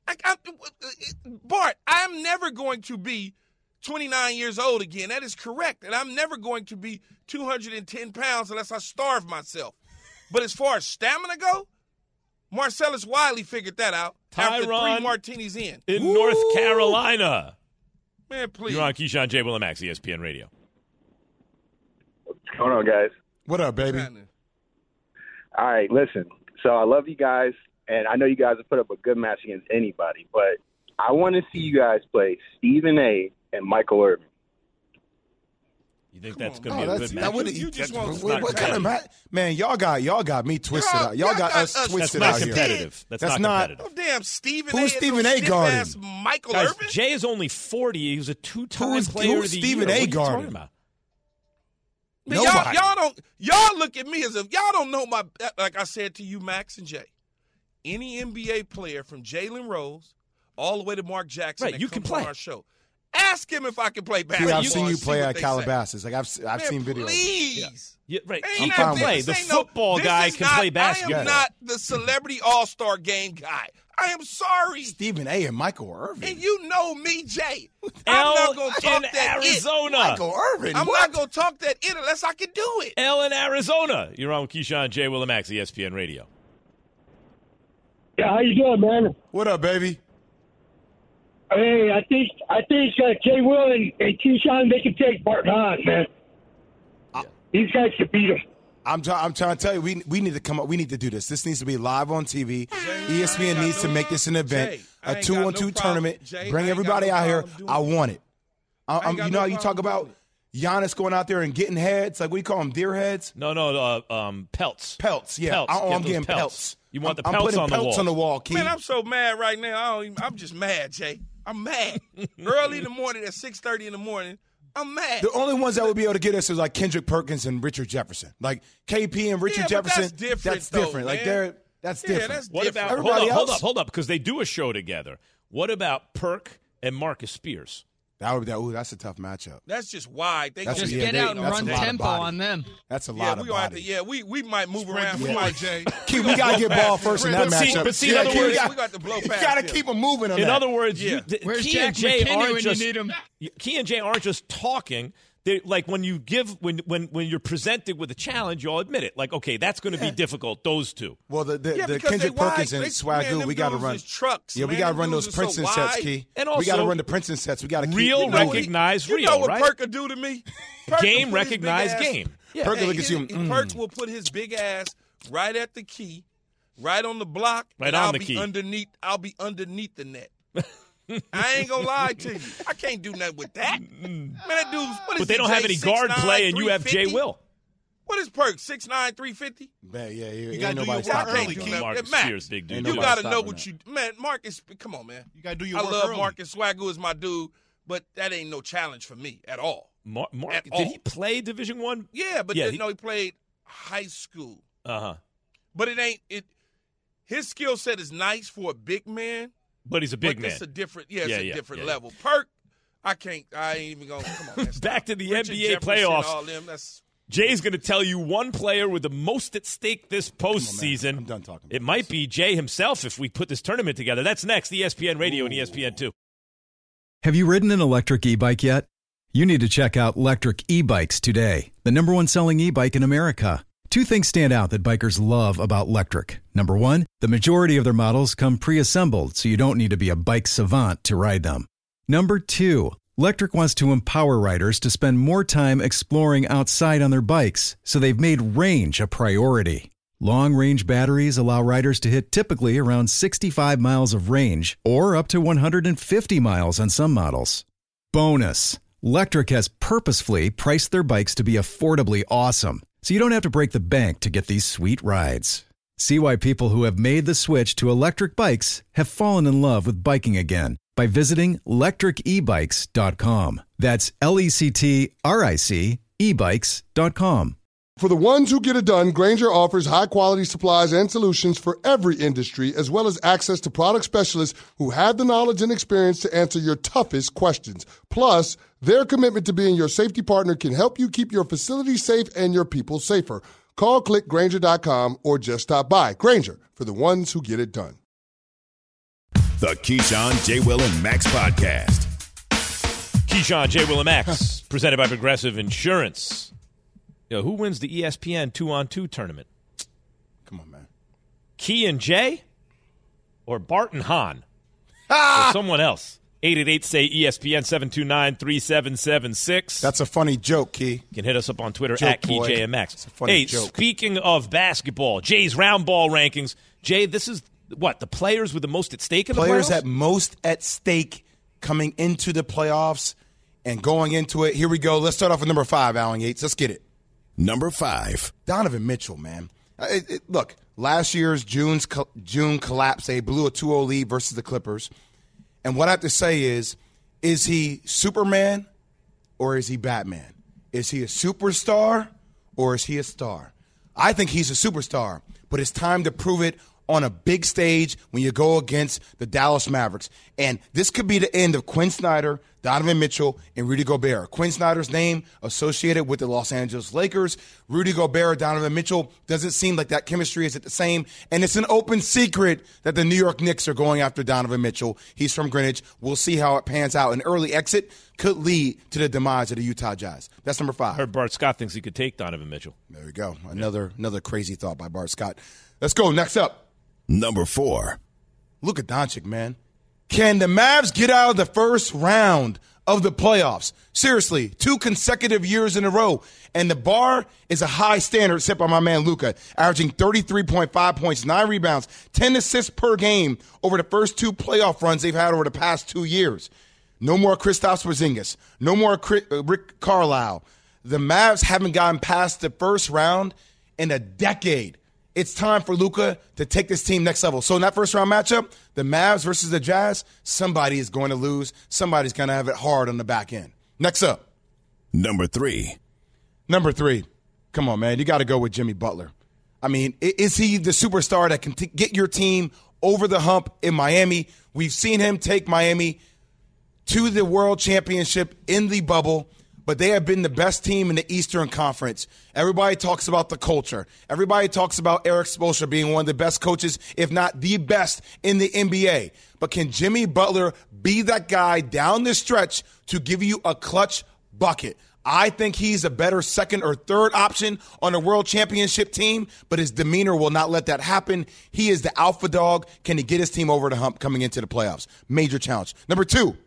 Speaker 4: Bart, I'm never going to be 29 years old again. That is correct. And I'm never going to be 210 pounds unless I starve myself. But as far as stamina go, Marcellus Wiley figured that out after 3 martinis in.
Speaker 3: North Carolina.
Speaker 4: Man, please.
Speaker 3: You're on Keyshawn, J. Will, and Max, ESPN Radio.
Speaker 15: What's going on, guys?
Speaker 5: What up, baby?
Speaker 15: All right, listen. So I love you guys, and I know you guys have put up a good match against anybody, but I want to see you guys play Stephen A. and Michael Irvin.
Speaker 3: You think that's going to be a good match?
Speaker 5: What kind of match? Man, y'all got me twisted out. Y'all got us twisted out here.
Speaker 3: That's not competitive.
Speaker 4: Oh, damn, Stephen
Speaker 5: Who's Stephen A. guarding?
Speaker 4: Michael
Speaker 3: Guys,
Speaker 4: Irvin?
Speaker 3: Jay is only 40. He was a 2-time player
Speaker 5: who's
Speaker 3: of the
Speaker 5: Stephen
Speaker 3: year.
Speaker 5: A.
Speaker 3: What are you talking
Speaker 5: guarding?
Speaker 3: about?
Speaker 4: Man, y'all look at me as if y'all don't know like I said to you, Max and Jay. Any NBA player from Jalen Rose all the way to Mark Jackson
Speaker 3: Right,
Speaker 4: that
Speaker 3: you
Speaker 4: comes
Speaker 3: can play.
Speaker 4: on our show. Ask him if I can play basketball.
Speaker 5: Yeah, I've seen you
Speaker 4: See
Speaker 5: play
Speaker 4: what
Speaker 5: at
Speaker 4: they
Speaker 5: Calabasas.
Speaker 4: say.
Speaker 5: Like I've seen videos.
Speaker 4: Please.
Speaker 3: Yeah, right.
Speaker 4: Ain't
Speaker 3: He
Speaker 4: not
Speaker 3: can
Speaker 4: this.
Speaker 3: play.
Speaker 4: This
Speaker 3: The
Speaker 4: ain't no-
Speaker 3: football
Speaker 4: this
Speaker 3: guy
Speaker 4: is
Speaker 3: can
Speaker 4: not-
Speaker 3: play basketball.
Speaker 4: I am not the celebrity all-star game guy. I am sorry.
Speaker 5: Stephen A. and Michael Irvin.
Speaker 4: And you know me, Jay. I'm not going to talk
Speaker 3: in
Speaker 4: that
Speaker 3: Arizona.
Speaker 5: Michael Irvin.
Speaker 4: I'm not going to talk that in unless I can do it.
Speaker 3: L in Arizona. You're on with Keyshawn, J. Will, and Max, ESPN Radio.
Speaker 16: Yeah, how you doing, man?
Speaker 5: What up, baby?
Speaker 16: Hey, I think Jay Will and Keyshawn, they can take Bart Hahn, man. These guys should beat him.
Speaker 5: I'm trying to tell you, we need to come up. We need to do this. This needs to be live on TV. ESPN needs to make this an event, a 2-on-2 tournament. Bring everybody out here. I want it. You know how you talk about Giannis going out there and getting heads? Like, what do you call them, deer heads?
Speaker 3: No, pelts.
Speaker 5: Pelts, yeah.
Speaker 3: Pelts.
Speaker 5: I'm
Speaker 3: Get
Speaker 5: getting
Speaker 3: those
Speaker 5: pelts.
Speaker 3: You want the
Speaker 5: I'm
Speaker 3: pelts
Speaker 5: putting
Speaker 3: on the
Speaker 5: pelts
Speaker 3: wall.
Speaker 5: on the wall, Keith.
Speaker 4: Man, I'm so mad right now. I'm just mad, Jay. I'm mad. Early in the morning at 6:30 in the morning, I'm mad.
Speaker 5: The only ones that would be able to get us is like Kendrick Perkins and Richard Jefferson. Like KP and Richard Jefferson.
Speaker 4: That's different.
Speaker 5: That's different.
Speaker 4: Though,
Speaker 5: Like
Speaker 4: man.
Speaker 5: that's
Speaker 4: Yeah,
Speaker 5: different.
Speaker 4: that's
Speaker 3: What
Speaker 4: different.
Speaker 3: about
Speaker 5: Everybody else?
Speaker 3: hold up, because they do a show together. What about Perk and Marcus Spears?
Speaker 5: That's a tough matchup.
Speaker 4: That's just wide. They
Speaker 5: That's
Speaker 4: gonna
Speaker 13: Just get out and run tempo on them.
Speaker 5: That's a
Speaker 4: Yeah,
Speaker 5: lot
Speaker 4: we
Speaker 5: of
Speaker 4: gonna have to.
Speaker 5: body.
Speaker 4: Yeah, we might move around.
Speaker 14: the
Speaker 4: We
Speaker 14: floor,
Speaker 4: might,
Speaker 14: Jay.
Speaker 5: Keith, we gotta get ball first in that
Speaker 3: But see-
Speaker 5: matchup.
Speaker 3: but see, in other
Speaker 5: Keith,
Speaker 3: words-
Speaker 4: we got to blow
Speaker 5: you
Speaker 4: past.
Speaker 5: gotta
Speaker 4: them.
Speaker 5: keep them moving on
Speaker 3: In
Speaker 5: that.
Speaker 3: other words,
Speaker 4: Yeah.
Speaker 13: Where's
Speaker 3: Key
Speaker 13: Jack
Speaker 3: and Jay
Speaker 13: McKinney
Speaker 3: aren't
Speaker 13: when
Speaker 3: just
Speaker 13: you need him?
Speaker 3: Key and Jay aren't just talking. They, like when you give when you're presented with a challenge, you all admit it. Like, okay, that's going to be difficult. Those two.
Speaker 5: Well, the
Speaker 4: because
Speaker 5: Kendrick
Speaker 4: they wide.
Speaker 5: Perkins and
Speaker 4: Man,
Speaker 5: Swagoo,
Speaker 4: them
Speaker 5: we got to
Speaker 4: dudes
Speaker 5: run.
Speaker 4: is trucks,
Speaker 5: yeah, we
Speaker 4: man.
Speaker 5: got to
Speaker 4: Them
Speaker 5: run
Speaker 4: dudes
Speaker 5: those
Speaker 4: is so
Speaker 5: Princeton sets,
Speaker 4: wide.
Speaker 5: Key.
Speaker 3: And
Speaker 5: we got to
Speaker 3: also
Speaker 5: run the Princeton sets. We got to keep
Speaker 3: Real
Speaker 5: you know what-
Speaker 3: recognized
Speaker 4: You
Speaker 3: real,
Speaker 4: know what
Speaker 3: right?
Speaker 4: Perk will do to me? Perk
Speaker 3: Game
Speaker 4: will put his big
Speaker 3: recognized
Speaker 4: ass-
Speaker 3: game. Yeah.
Speaker 5: Perk will
Speaker 4: Hey,
Speaker 5: look at you.
Speaker 4: Perk will put his big ass right at the key, right on the block,
Speaker 3: Right
Speaker 4: and
Speaker 3: on
Speaker 4: I'll
Speaker 3: the
Speaker 4: be
Speaker 3: key.
Speaker 4: underneath. I'll be underneath the net. I ain't gonna lie to you. I can't do nothing with that. Man, that dude's what is
Speaker 3: But they
Speaker 4: he,
Speaker 3: don't
Speaker 4: Jay,
Speaker 3: have any guard
Speaker 4: 6'9",
Speaker 3: play, and you have Jay
Speaker 4: 350?
Speaker 3: Will.
Speaker 4: What is Perk? 6'9", 350?
Speaker 5: Man, yeah,
Speaker 14: You gotta
Speaker 5: ain't
Speaker 14: do
Speaker 5: nobody
Speaker 14: your
Speaker 5: stopping
Speaker 14: work
Speaker 5: that.
Speaker 14: early,
Speaker 4: do
Speaker 14: Keith.
Speaker 4: that.
Speaker 3: Marcus
Speaker 4: Max,
Speaker 3: Spears, big dude.
Speaker 5: Ain't
Speaker 4: You
Speaker 5: nobody
Speaker 4: got to
Speaker 5: stopping
Speaker 4: know
Speaker 5: that.
Speaker 4: what you man. Marcus, come on, man.
Speaker 14: You got to do your
Speaker 4: I
Speaker 14: work
Speaker 4: love
Speaker 14: early.
Speaker 4: Marcus Swagoo is my dude, but that ain't no challenge for me at all. At
Speaker 3: Did
Speaker 4: all.
Speaker 3: he play Division I?
Speaker 4: Yeah, but
Speaker 3: Yeah,
Speaker 4: he played high school.
Speaker 3: Uh-huh.
Speaker 4: But it ain't it. His skill set is nice for a big man.
Speaker 3: But he's a big
Speaker 4: but
Speaker 3: man.
Speaker 4: It's a different. Yeah, it's
Speaker 3: Yeah,
Speaker 4: a
Speaker 3: yeah,
Speaker 4: different
Speaker 3: yeah.
Speaker 4: level. Perk, I ain't even gonna come on. Man, stop.
Speaker 3: Back to the
Speaker 4: Richard
Speaker 3: NBA
Speaker 4: Jefferson,
Speaker 3: playoffs.
Speaker 4: All them, that's
Speaker 3: Jay's going to tell you one player with the most at stake this postseason.
Speaker 5: I'm done talking.
Speaker 3: It might be Jay himself if we put this tournament together. That's next, ESPN Radio and ESPN2.
Speaker 9: Have you ridden an electric e-bike yet? You need to check out Electric E-Bikes today, the #1 selling e-bike in America. Two things stand out that bikers love about Electric. Number one, the majority of their models come pre-assembled, so you don't need to be a bike savant to ride them. Number two, Electric wants to empower riders to spend more time exploring outside on their bikes, so they've made range a priority. Long-range batteries allow riders to hit typically around 65 miles of range or up to 150 miles on some models. Bonus, Lectric has purposefully priced their bikes to be affordably awesome, so you don't have to break the bank to get these sweet rides. See why people who have made the switch to electric bikes have fallen in love with biking again by visiting lectricebikes.com. That's LECTRIC ebikes.com.
Speaker 17: For the ones who get it done, Grainger offers high-quality supplies and solutions for every industry, as well as access to product specialists who have the knowledge and experience to answer your toughest questions. Plus, their commitment to being your safety partner can help you keep your facility safe and your people safer. Call, click Grainger.com, or just stop by. Grainger, for the ones who get it done.
Speaker 2: The Keyshawn, J. Will, and Max podcast.
Speaker 3: Keyshawn, J. Will, and Max, presented by Progressive Insurance. Yo, who wins the ESPN 2-on-2 tournament?
Speaker 5: Come on, man.
Speaker 3: Key and Jay or Bart and Hahn? Or someone else? 888-SAY-ESPN 729-3776.
Speaker 5: That's a funny joke, Key.
Speaker 3: You can hit us up on Twitter
Speaker 5: Joke,
Speaker 3: at KeyJMX.
Speaker 5: It's a funny joke.
Speaker 3: Speaking of basketball, Jay's round ball rankings. Jay, this is what? The players with the most at stake in the playoffs?
Speaker 5: Players at most at stake coming into the playoffs and going into it. Here we go. Let's start off with number 5, Alan Yates. Let's get it.
Speaker 2: Number 5.
Speaker 5: Donovan Mitchell, man. Look, last year's June collapse, they blew a 2-0 lead versus the Clippers. And what I have to say is he Superman or is he Batman? Is he a superstar or is he a star? I think he's a superstar, but it's time to prove it on a big stage when you go against the Dallas Mavericks. And this could be the end of Quinn Snyder, Donovan Mitchell, and Rudy Gobert. Quinn Snyder's name associated with the Los Angeles Lakers. Rudy Gobert, Donovan Mitchell, doesn't seem like that chemistry is the same. And it's an open secret that the New York Knicks are going after Donovan Mitchell. He's from Greenwich. We'll see how it pans out. An early exit could lead to the demise of the Utah Jazz. That's number 5.
Speaker 3: I heard Bart Scott thinks he could take Donovan Mitchell.
Speaker 5: There we go. Another crazy thought by Bart Scott. Let's go. Next up.
Speaker 2: Number 4.
Speaker 5: Luka Doncic, man. Can the Mavs get out of the first round of the playoffs? Seriously, 2 consecutive years in a row. And the bar is a high standard set by my man Luka, averaging 33.5 points, 9 rebounds, 10 assists per game over the first 2 playoff runs they've had over the past 2 years. No more Kristaps Porzingis. No more Rick Carlisle. The Mavs haven't gotten past the first round in a decade. It's time for Luka to take this team next level. So in that first round matchup, the Mavs versus the Jazz, somebody is going to lose. Somebody's going to have it hard on the back end. Next up.
Speaker 2: Number 3.
Speaker 5: Number 3. Come on, man. You got to go with Jimmy Butler. I mean, is he the superstar that can get your team over the hump in Miami? We've seen him take Miami to the World Championship in the bubble. But they have been the best team in the Eastern Conference. Everybody talks about the culture. Everybody talks about Eric Spoelstra being one of the best coaches, if not the best, in the NBA. But can Jimmy Butler be that guy down the stretch to give you a clutch bucket? I think he's a better second or third option on a world championship team, but his demeanor will not let that happen. He is the alpha dog. Can he get his team over the hump coming into the playoffs? Major challenge. Number 2.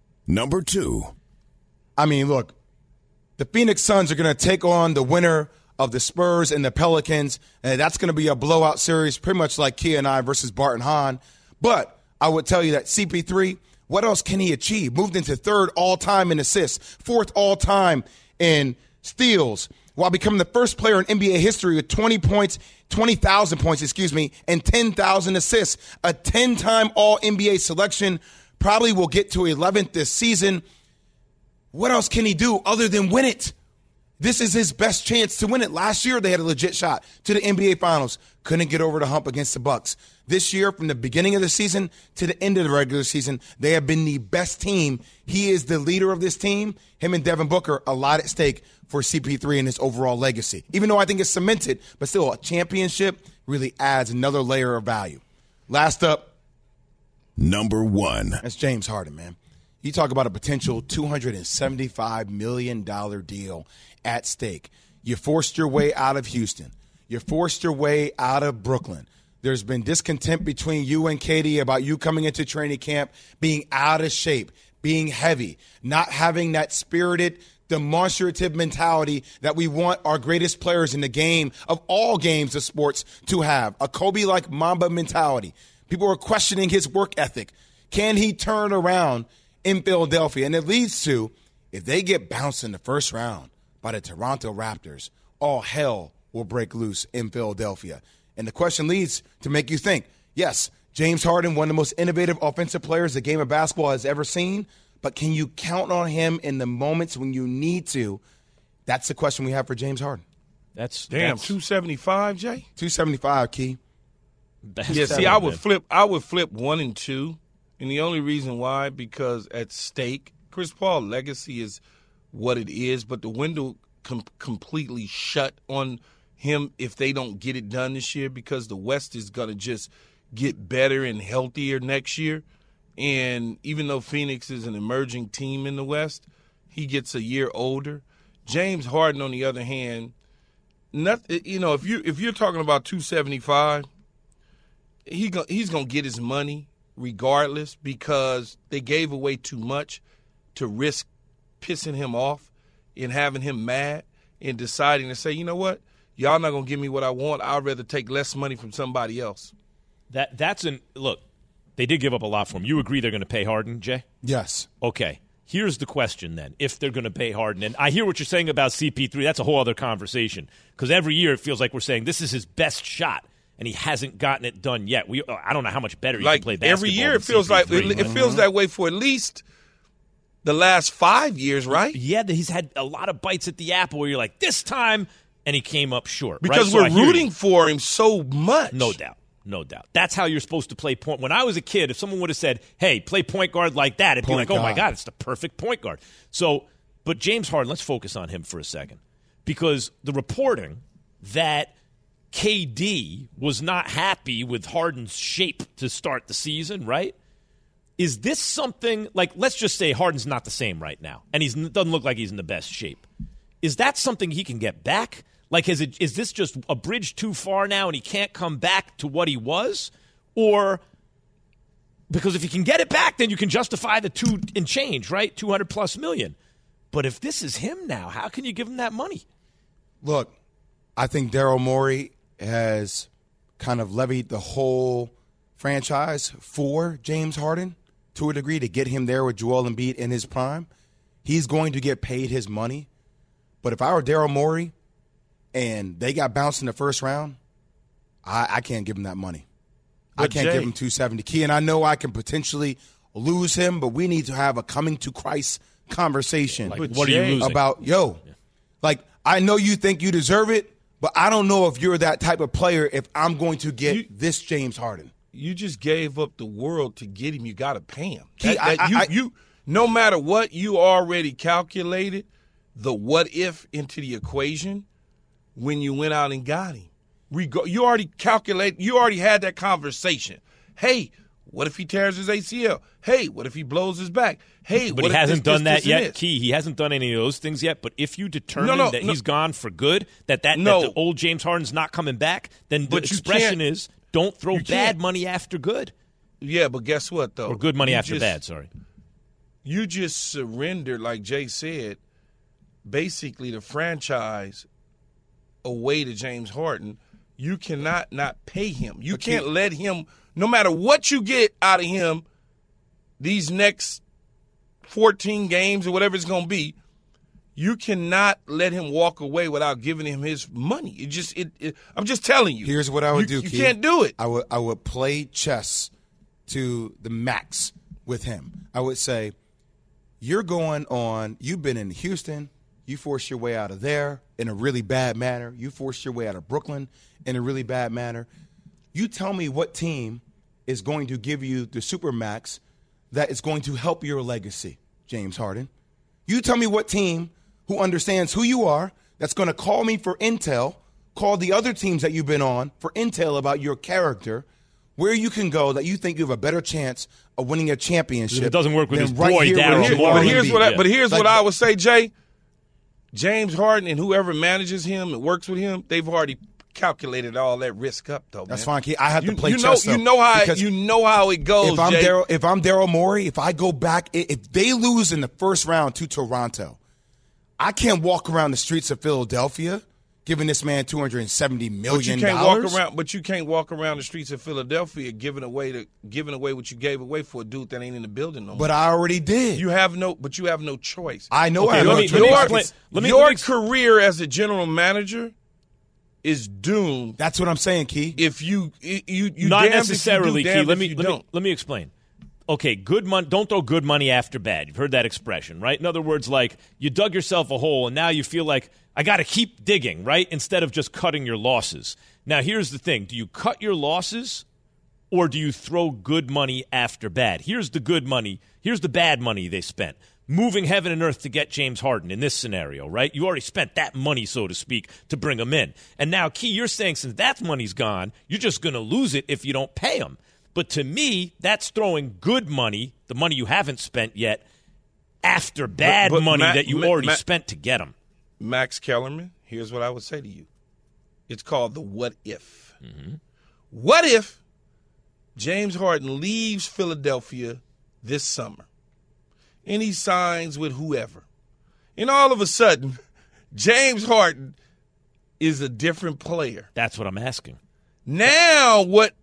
Speaker 5: I mean, look. The Phoenix Suns are going to take on the winner of the Spurs and the Pelicans, and that's going to be a blowout series, pretty much like Kia and I versus Bart and Hahn. But I would tell you that CP3, what else can he achieve? Moved into 3rd all-time in assists, 4th all-time in steals, while becoming the first player in NBA history with 20,000 points, and 10,000 assists. A 10-time All-NBA selection, probably will get to 11th this season. What else can he do other than win it? This is his best chance to win it. Last year, they had a legit shot to the NBA Finals. Couldn't get over the hump against the Bucks. This year, from the beginning of the season to the end of the regular season, they have been the best team. He is the leader of this team. Him and Devin Booker, a lot at stake for CP3 and his overall legacy. Even though I think it's cemented, but still, a championship really adds another layer of value. Last up.
Speaker 2: Number 1.
Speaker 5: That's James Harden, man. You talk about a potential $275 million deal at stake. You forced your way out of Houston. You forced your way out of Brooklyn. There's been discontent between you and Katie about you coming into training camp, being out of shape, being heavy, not having that spirited demonstrative mentality that we want our greatest players in the game of all games of sports to have. A Kobe-like Mamba mentality. People are questioning his work ethic. Can he turn around in Philadelphia? And it leads to, if they get bounced in the first round by the Toronto Raptors, all hell will break loose in Philadelphia. And the question leads to make you think, yes, James Harden, one of the most innovative offensive players the game of basketball has ever seen, but can you count on him in the moments when you need to? That's the question we have for James Harden.
Speaker 3: That's
Speaker 4: 275, Jay?
Speaker 5: 275, Key.
Speaker 4: Yeah, see, I would flip 1 and 2, and the only reason why, because at stake, Chris Paul's legacy is what it is, but the window completely shut on him if they don't get it done this year, because the West is going to just get better and healthier next year. And even though Phoenix is an emerging team in the West, he gets a year older. James Harden, on the other hand, if you're talking about 275, he's going to get his money regardless, because they gave away too much to risk pissing him off and having him mad and deciding to say, you know what, y'all not going to give me what I want. I'd rather take less money from somebody else.
Speaker 3: Look, they did give up a lot for him. You agree they're going to pay Harden, Jay?
Speaker 5: Yes.
Speaker 3: Okay. Here's the question then, if they're going to pay Harden. And I hear what you're saying about CP3. That's a whole other conversation, because every year it feels like we're saying this is his best shot, and he hasn't gotten it done yet. I don't know how much better he can play basketball.
Speaker 4: Every year it feels
Speaker 3: CP3.
Speaker 4: it feels that way for at least the last 5 years, right?
Speaker 3: Yeah, he's had a lot of bites at the apple where you're like, this time, and he came up short.
Speaker 4: Because
Speaker 3: right?
Speaker 4: we're rooting for him so much.
Speaker 3: No doubt. No doubt. That's how you're supposed to play point. When I was a kid, if someone would have said, hey, play point guard like that, it'd be like, oh, my God, it's the perfect point guard. So, but James Harden, let's focus on him for a second. Because the reporting that KD was not happy with Harden's shape to start the season, right? Is this something, like, let's just say Harden's not the same right now, and he doesn't look like he's in the best shape. Is that something he can get back? Like, is this just a bridge too far now and he can't come back to what he was? Or, because if you can get it back, then you can justify the $2 and change, right? $200+ million. But if this is him now, how can you give him that money?
Speaker 5: Look, I think Daryl Morey has kind of levied the whole franchise for James Harden to a degree to get him there with Joel Embiid in his prime. He's going to get paid his money. But if I were Daryl Morey and they got bounced in the first round, I can't give him that money.
Speaker 4: But
Speaker 5: I can't give him 270. Key, and I know I can potentially lose him, but we need to have a coming to Christ conversation.
Speaker 3: Like, what are you losing?
Speaker 5: About, like, I know you think you deserve it, but I don't know if you're that type of player if I'm going to get this James Harden.
Speaker 4: You just gave up the world to get him. You got to pay him.
Speaker 5: Key,
Speaker 4: no matter what, you already calculated the what if into the equation when you went out and got him. You already calculated. You already had that conversation. Hey, what if he tears his ACL? Hey, what if he blows his back? Hey,
Speaker 3: but
Speaker 4: what
Speaker 3: he hasn't done that yet.
Speaker 4: This?
Speaker 3: Key, he hasn't done any of those things yet. But if you determine that he's gone for good, that the old James Harden's not coming back, then the expression is don't throw bad money after good.
Speaker 4: Yeah, but guess what though?
Speaker 3: Or good money after bad. Sorry.
Speaker 4: You just surrendered, like Jay said, basically the franchise away to James Harden. You cannot not pay him. You can't let him, no matter what you get out of him, these next 14 games or whatever it's going to be, you cannot let him walk away without giving him his money. I'm just telling you.
Speaker 5: Here's what I would do,
Speaker 4: You can't do it.
Speaker 5: I would play chess to the max with him. I would say, you've been in Houston, you forced your way out of there in a really bad manner. You forced your way out of Brooklyn in a really bad manner. You tell me what team is going to give you the supermax that is going to help your legacy, James Harden. You tell me what team who understands who you are that's going to call me for intel, call the other teams that you've been on for intel about your character, where you can go that you think you have a better chance of winning a championship.
Speaker 3: It doesn't work with his
Speaker 5: right
Speaker 3: boy, Daryl Morey.
Speaker 4: But here's what I would say, Jay. James Harden and whoever manages him and works with him, they've already calculated all that risk up, though.
Speaker 5: That's fine, Key. I have to play
Speaker 4: chess.
Speaker 5: You
Speaker 4: know how it goes.
Speaker 5: If I'm Daryl Morey, if I go back, if they lose in the first round to Toronto, I can't walk around the streets of Philadelphia giving this man $270 million.
Speaker 4: But you can't walk around the streets of Philadelphia giving away what you gave away for a dude that ain't in the building no more.
Speaker 5: But I already did.
Speaker 4: You have no choice.
Speaker 5: I know.
Speaker 4: Okay,
Speaker 5: I have no choice.
Speaker 4: Your career as a general manager is doomed.
Speaker 5: That's what I'm saying, Key.
Speaker 4: If you
Speaker 3: not
Speaker 4: damned
Speaker 3: necessarily,
Speaker 4: if you do,
Speaker 3: Key. Let me explain. Okay, good money. Don't throw good money after bad. You've heard that expression, right? In other words, like you dug yourself a hole, and now you feel like I got to keep digging, right? Instead of just cutting your losses. Now, here's the thing: do you cut your losses, or do you throw good money after bad? Here's the good money. Here's the bad money they spent. Moving heaven and earth to get James Harden in this scenario, right? You already spent that money, so to speak, to bring him in. And now, Key, you're saying since that money's gone, you're just going to lose it if you don't pay him. But to me, that's throwing good money, the money you haven't spent yet, after bad money that you already spent to get him.
Speaker 4: Max Kellerman, here's what I would say to you. It's called the what if.
Speaker 3: Mm-hmm.
Speaker 4: What if James Harden leaves Philadelphia this summer and he signs with whoever? And all of a sudden, James Harden is a different player.
Speaker 3: That's what I'm asking.
Speaker 4: Now what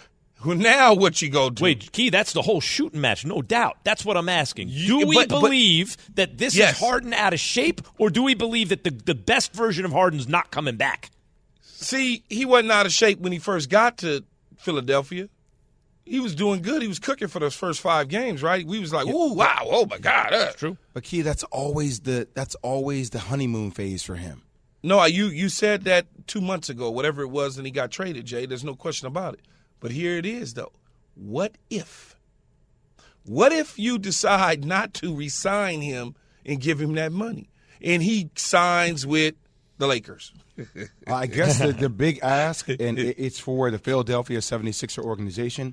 Speaker 4: you go do?
Speaker 3: Wait, Key, that's the whole shooting match, no doubt. That's what I'm asking. Do we believe that this is Harden out of shape, or do we believe that the best version of Harden's not coming back?
Speaker 4: See, he wasn't out of shape when he first got to Philadelphia. He was doing good. He was cooking for those first 5 games, right? We was like, ooh, wow, oh my God.
Speaker 3: That's true.
Speaker 5: But Key, that's always the honeymoon phase for him.
Speaker 4: No, you said that 2 months ago, whatever it was, and he got traded, Jay. There's no question about it. But here it is, though. What if? What if you decide not to re-sign him and give him that money, and he signs with the Lakers?
Speaker 5: I guess the big ask, and it's for the Philadelphia 76er organization,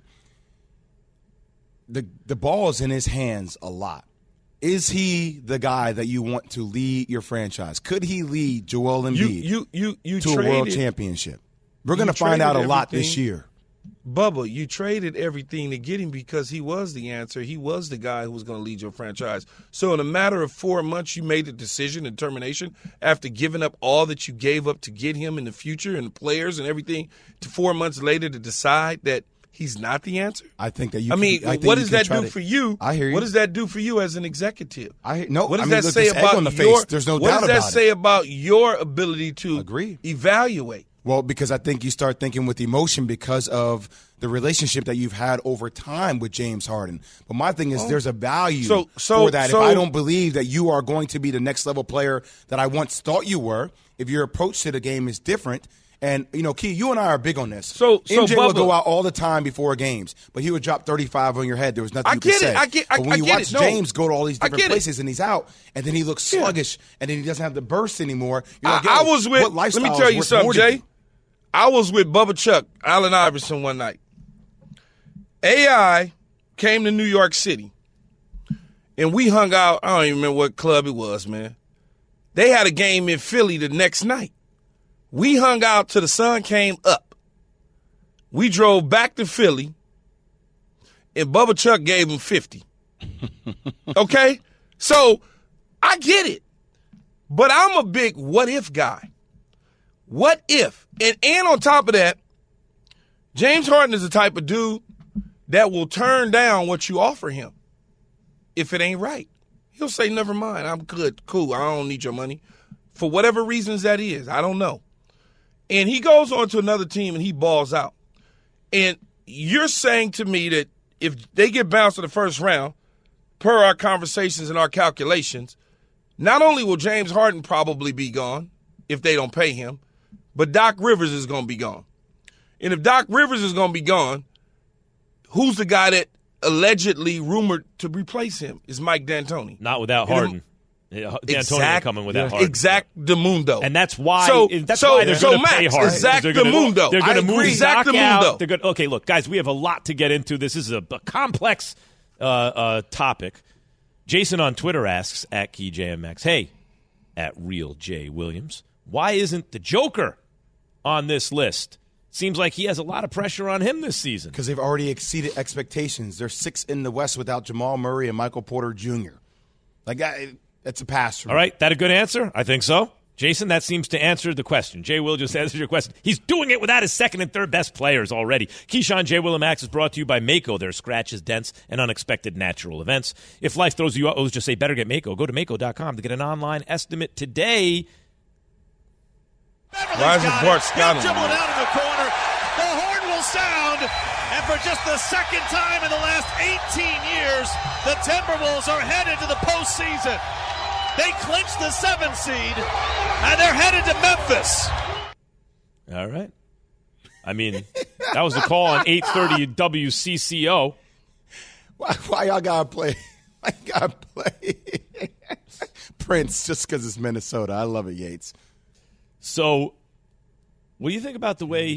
Speaker 5: the ball is in his hands a lot. Is he the guy that you want to lead your franchise? Could he lead Joel Embiid to a world championship? We're going to find out a lot this year.
Speaker 4: Bubba, you traded everything to get him because he was the answer. He was the guy who was going to lead your franchise. So in a matter of 4 months, you made the decision and termination after giving up all that you gave up to get him in the future and the players and everything to 4 months later to decide that he's not the answer?
Speaker 5: I think that you
Speaker 4: what does that do for you?
Speaker 5: I hear you.
Speaker 4: What does that do for you as an executive?
Speaker 5: What
Speaker 4: does that say about
Speaker 5: There's no doubt about it.
Speaker 4: What does that say about your ability to evaluate?
Speaker 5: Well, because I think you start thinking with emotion because of the relationship that you've had over time with James Harden. But my thing is there's a value for that. If I don't believe that you are going to be the next level player that I once thought you were, if your approach to the game is different, and, Key, you and I are big on this. MJ would go out all the time before games, but he would drop 35 on your head. There was nothing you could say. But when you watch James go to all these different places and he's out, and then he looks sluggish, and then he doesn't have the burst anymore, you're like, let
Speaker 4: me tell you something, Jay. I was with Bubba Chuck, Allen Iverson one night. AI came to New York City, and we hung out. I don't even remember what club it was, man. They had a game in Philly the next night. We hung out till the sun came up. We drove back to Philly, and Bubba Chuck gave him 50. Okay? So I get it. But I'm a big what-if guy. What if? And on top of that, James Harden is the type of dude that will turn down what you offer him if it ain't right. He'll say, never mind, I'm good, cool, I don't need your money. For whatever reasons that is, I don't know. And he goes on to another team and he balls out. And you're saying to me that if they get bounced in the first round, per our conversations and our calculations, not only will James Harden probably be gone if they don't pay him, but Doc Rivers is going to be gone. And if Doc Rivers is going to be gone, who's the guy that allegedly rumored to replace him is Mike D'Antoni.
Speaker 3: Not without Harden. D'Antoni coming without Harden.
Speaker 4: Exactamundo.
Speaker 3: And that's why they're going to pay Harden.
Speaker 4: Exactamundo.
Speaker 3: They're going to move Doc out.
Speaker 4: Exactamundo.
Speaker 3: Okay, look, guys, we have a lot to get into. This is a complex topic. Jason on Twitter asks, at KeyJMX, hey, at Real J Williams, why isn't the Joker on this list? Seems like he has a lot of pressure on him this season.
Speaker 5: Because they've already exceeded expectations. They're 6th in the West without Jamal Murray and Michael Porter Jr. Like, That's a pass for me.
Speaker 3: All right, that a good answer? I think so. Jason, that seems to answer the question. Jay Will just answered your question. He's doing it without his second and third best players already. Keyshawn, J. Will, and Max is brought to you by Mako. Their scratches, dents, and unexpected natural events. If life throws you out, just say better get Mako. Go to Mako.com to get an online estimate today.
Speaker 4: Why is it Bart Scott?
Speaker 18: Dribble down in the corner. The horn will sound. And for just the second time in the last 18 years, the Timberwolves are headed to the postseason. They clinched the 7th seed, and they're headed to Memphis.
Speaker 3: All right. I mean, that was the call on 830 WCCO.
Speaker 5: Why y'all gotta play? Why you gotta play Prince just because it's Minnesota? I love it, Yates.
Speaker 3: So, what do you think about the way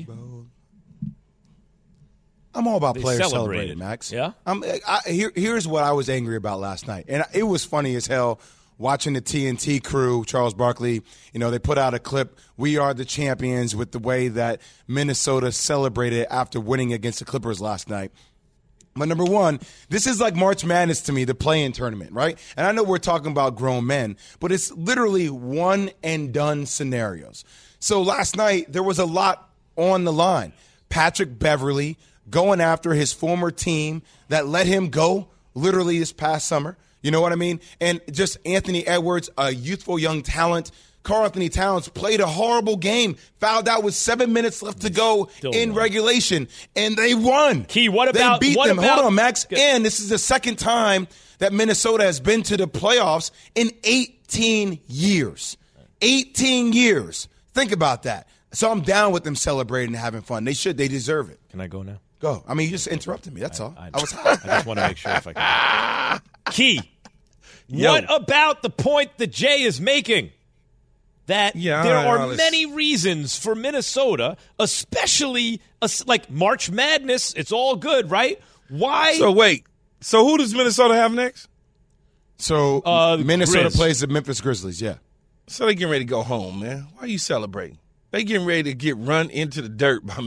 Speaker 5: I'm all about
Speaker 3: they
Speaker 5: players
Speaker 3: celebrated,
Speaker 5: celebrating, Max?
Speaker 3: Yeah?
Speaker 5: Here's what I was angry about last night. And it was funny as hell watching the TNT crew, Charles Barkley. You know, they put out a clip, "We are the champions," with the way that Minnesota celebrated after winning against the Clippers last night. But number one, this is like March Madness to me, the play-in tournament, right? And I know we're talking about grown men, but it's literally one-and-done scenarios. So last night, there was a lot on the line. Patrick Beverley going after his former team that let him go literally this past summer. You know what I mean? And just Anthony Edwards, a youthful young talent. Karl Anthony Towns played a horrible game, fouled out with 7 minutes left to go in regulation, and they won.
Speaker 3: Key, what about
Speaker 5: they beat them?
Speaker 3: About,
Speaker 5: hold on, Max. And this is the second time that Minnesota has been to the playoffs in 18 years. 18 years. Think about that. So I'm down with them celebrating and having fun. They should. They deserve it.
Speaker 3: Can I go now?
Speaker 5: Go. I mean, you just interrupted me. That's all.
Speaker 3: I just want to make sure if I can. Key, what about the point that Jay is making? That there are many reasons for Minnesota, especially like March Madness. It's all good, right? Why?
Speaker 4: So wait. So who does Minnesota have next?
Speaker 5: So Minnesota plays the Memphis Grizzlies, yeah.
Speaker 4: So they getting ready to go home, man. Why are you celebrating? They getting ready to get run into the dirt by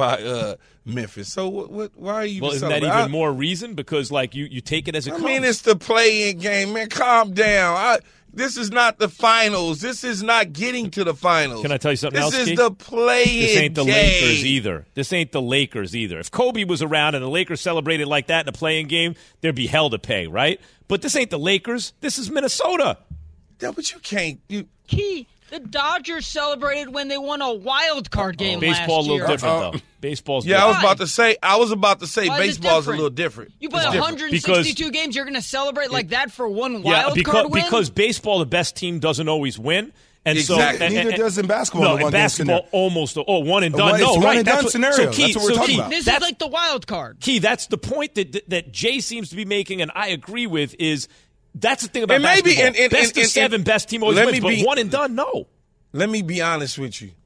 Speaker 4: Memphis. So what? Why are you?
Speaker 3: Well, isn't that even more reason? Because like you take it as it comes.
Speaker 4: I mean, it's the play-in game, man. Calm down. This is not the finals. This is not getting to the finals.
Speaker 3: Can I tell you something else?
Speaker 4: This is the play-in game.
Speaker 3: This ain't the Lakers either. This ain't the Lakers either. If Kobe was around and the Lakers celebrated like that in a play-in game, there'd be hell to pay, right? But this ain't the Lakers. This is Minnesota.
Speaker 4: Yeah, but you can't.
Speaker 13: Key. The Dodgers celebrated when they won a wild card game
Speaker 3: Baseball
Speaker 13: last year.
Speaker 3: a little different, though. Baseball's
Speaker 4: different. I was about to say
Speaker 13: Why
Speaker 4: baseball's a little different.
Speaker 13: You play 162 games, you're going to celebrate like that for one wild card win?
Speaker 3: Because baseball, the best team doesn't always win. And
Speaker 5: exactly.
Speaker 3: So,
Speaker 5: neither does in basketball.
Speaker 3: No, in basketball, almost one and done.
Speaker 5: It's
Speaker 3: no,
Speaker 5: one and done scenario.
Speaker 3: So Key,
Speaker 5: that's what we're talking about.
Speaker 13: This is like the wild card.
Speaker 3: Key, that's the point that Jay seems to be making, and I agree with, is that's the thing about
Speaker 4: and
Speaker 3: basketball.
Speaker 4: Maybe,
Speaker 3: best of seven, best team always wins, but one and done, no.
Speaker 4: Let me be honest with you.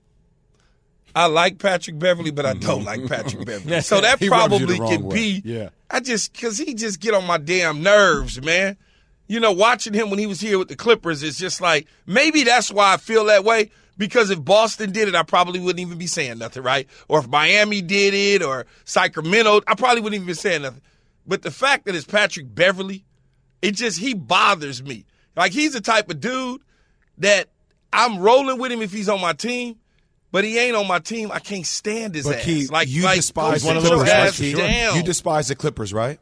Speaker 4: I like Patrick Beverley, but I don't like Patrick Beverley. So that probably could be.
Speaker 5: Yeah.
Speaker 4: Because he just get on my damn nerves, man. You know, watching him when he was here with the Clippers, it's just like, maybe that's why I feel that way. Because if Boston did it, I probably wouldn't even be saying nothing, right? Or if Miami did it, or Sacramento, I probably wouldn't even be saying nothing. But the fact that it's Patrick Beverley, he bothers me. Like, he's the type of dude that I'm rolling with him if he's on my team, but he ain't on my team. I can't stand his ass.
Speaker 5: Key, you despise
Speaker 4: one
Speaker 5: the
Speaker 4: of those
Speaker 5: Clippers,
Speaker 4: guys.
Speaker 5: Right? You despise the Clippers, right?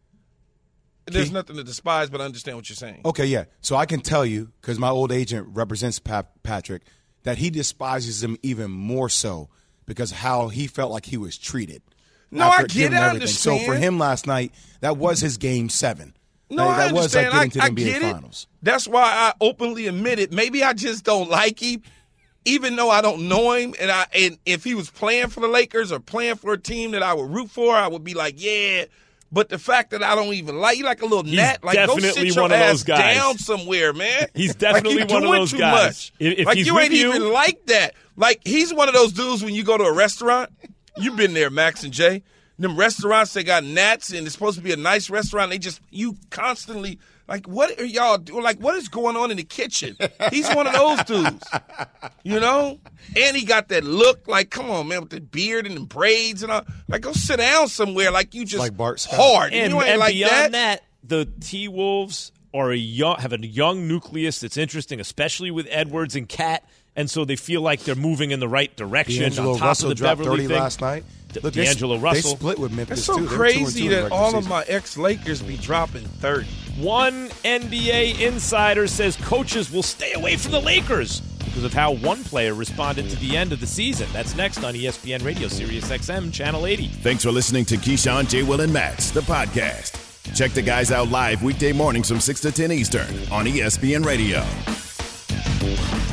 Speaker 4: There's nothing to despise, but I understand what you're saying.
Speaker 5: Okay, yeah. So I can tell you, because my old agent represents Patrick, that he despises him even more so because how he felt like he was treated.
Speaker 4: No, I get it. I understand.
Speaker 5: So for him last night, that was his game 7.
Speaker 4: No, I understand.
Speaker 5: Was like getting to the NBA
Speaker 4: get it.
Speaker 5: Finals.
Speaker 4: That's why I openly admitted maybe I just don't like him, even though I don't know him. And if he was playing for the Lakers or playing for a team that I would root for, I would be like, yeah. But the fact that I don't even like you, like a little gnat, like go sit your ass down somewhere, man.
Speaker 3: He's definitely
Speaker 4: like
Speaker 3: one of those guys.
Speaker 4: If like
Speaker 3: he's
Speaker 4: you
Speaker 3: with
Speaker 4: ain't even like that. Like he's one of those dudes when you go to a restaurant. You've been there, Max and Jay. Them restaurants, they got gnats, and it's supposed to be a nice restaurant. You constantly, like, what are y'all doing? Like, what is going on in the kitchen? He's one of those dudes, you know? And he got that look, like, come on, man, with the beard and the braids and all. Like, go sit down somewhere like you just
Speaker 5: like Bart Scott.
Speaker 4: hard.
Speaker 3: And
Speaker 4: you ain't like
Speaker 3: beyond that, the T-Wolves have a young nucleus that's interesting, especially with Edwards and Cat, and so they feel like they're moving in the right direction.
Speaker 5: D'Angelo
Speaker 3: on top
Speaker 5: Russell
Speaker 3: of the
Speaker 5: dropped
Speaker 3: Beverly
Speaker 5: 30
Speaker 3: thing.
Speaker 5: last night. Look,
Speaker 3: D'Angelo Russell.
Speaker 5: They split with Memphis,
Speaker 4: It's so
Speaker 5: too. They're 2-2
Speaker 4: crazy
Speaker 5: in the
Speaker 4: that
Speaker 5: regular
Speaker 4: all of
Speaker 5: season.
Speaker 4: my ex-Lakers be dropping 30.
Speaker 3: One NBA insider says coaches will stay away from the Lakers because of how one player responded to the end of the season. That's next on ESPN Radio, Sirius XM, Channel 80.
Speaker 2: Thanks for listening to Keyshawn, J. Will, and Max, the podcast. Check the guys out live weekday mornings from 6 to 10 Eastern on ESPN Radio.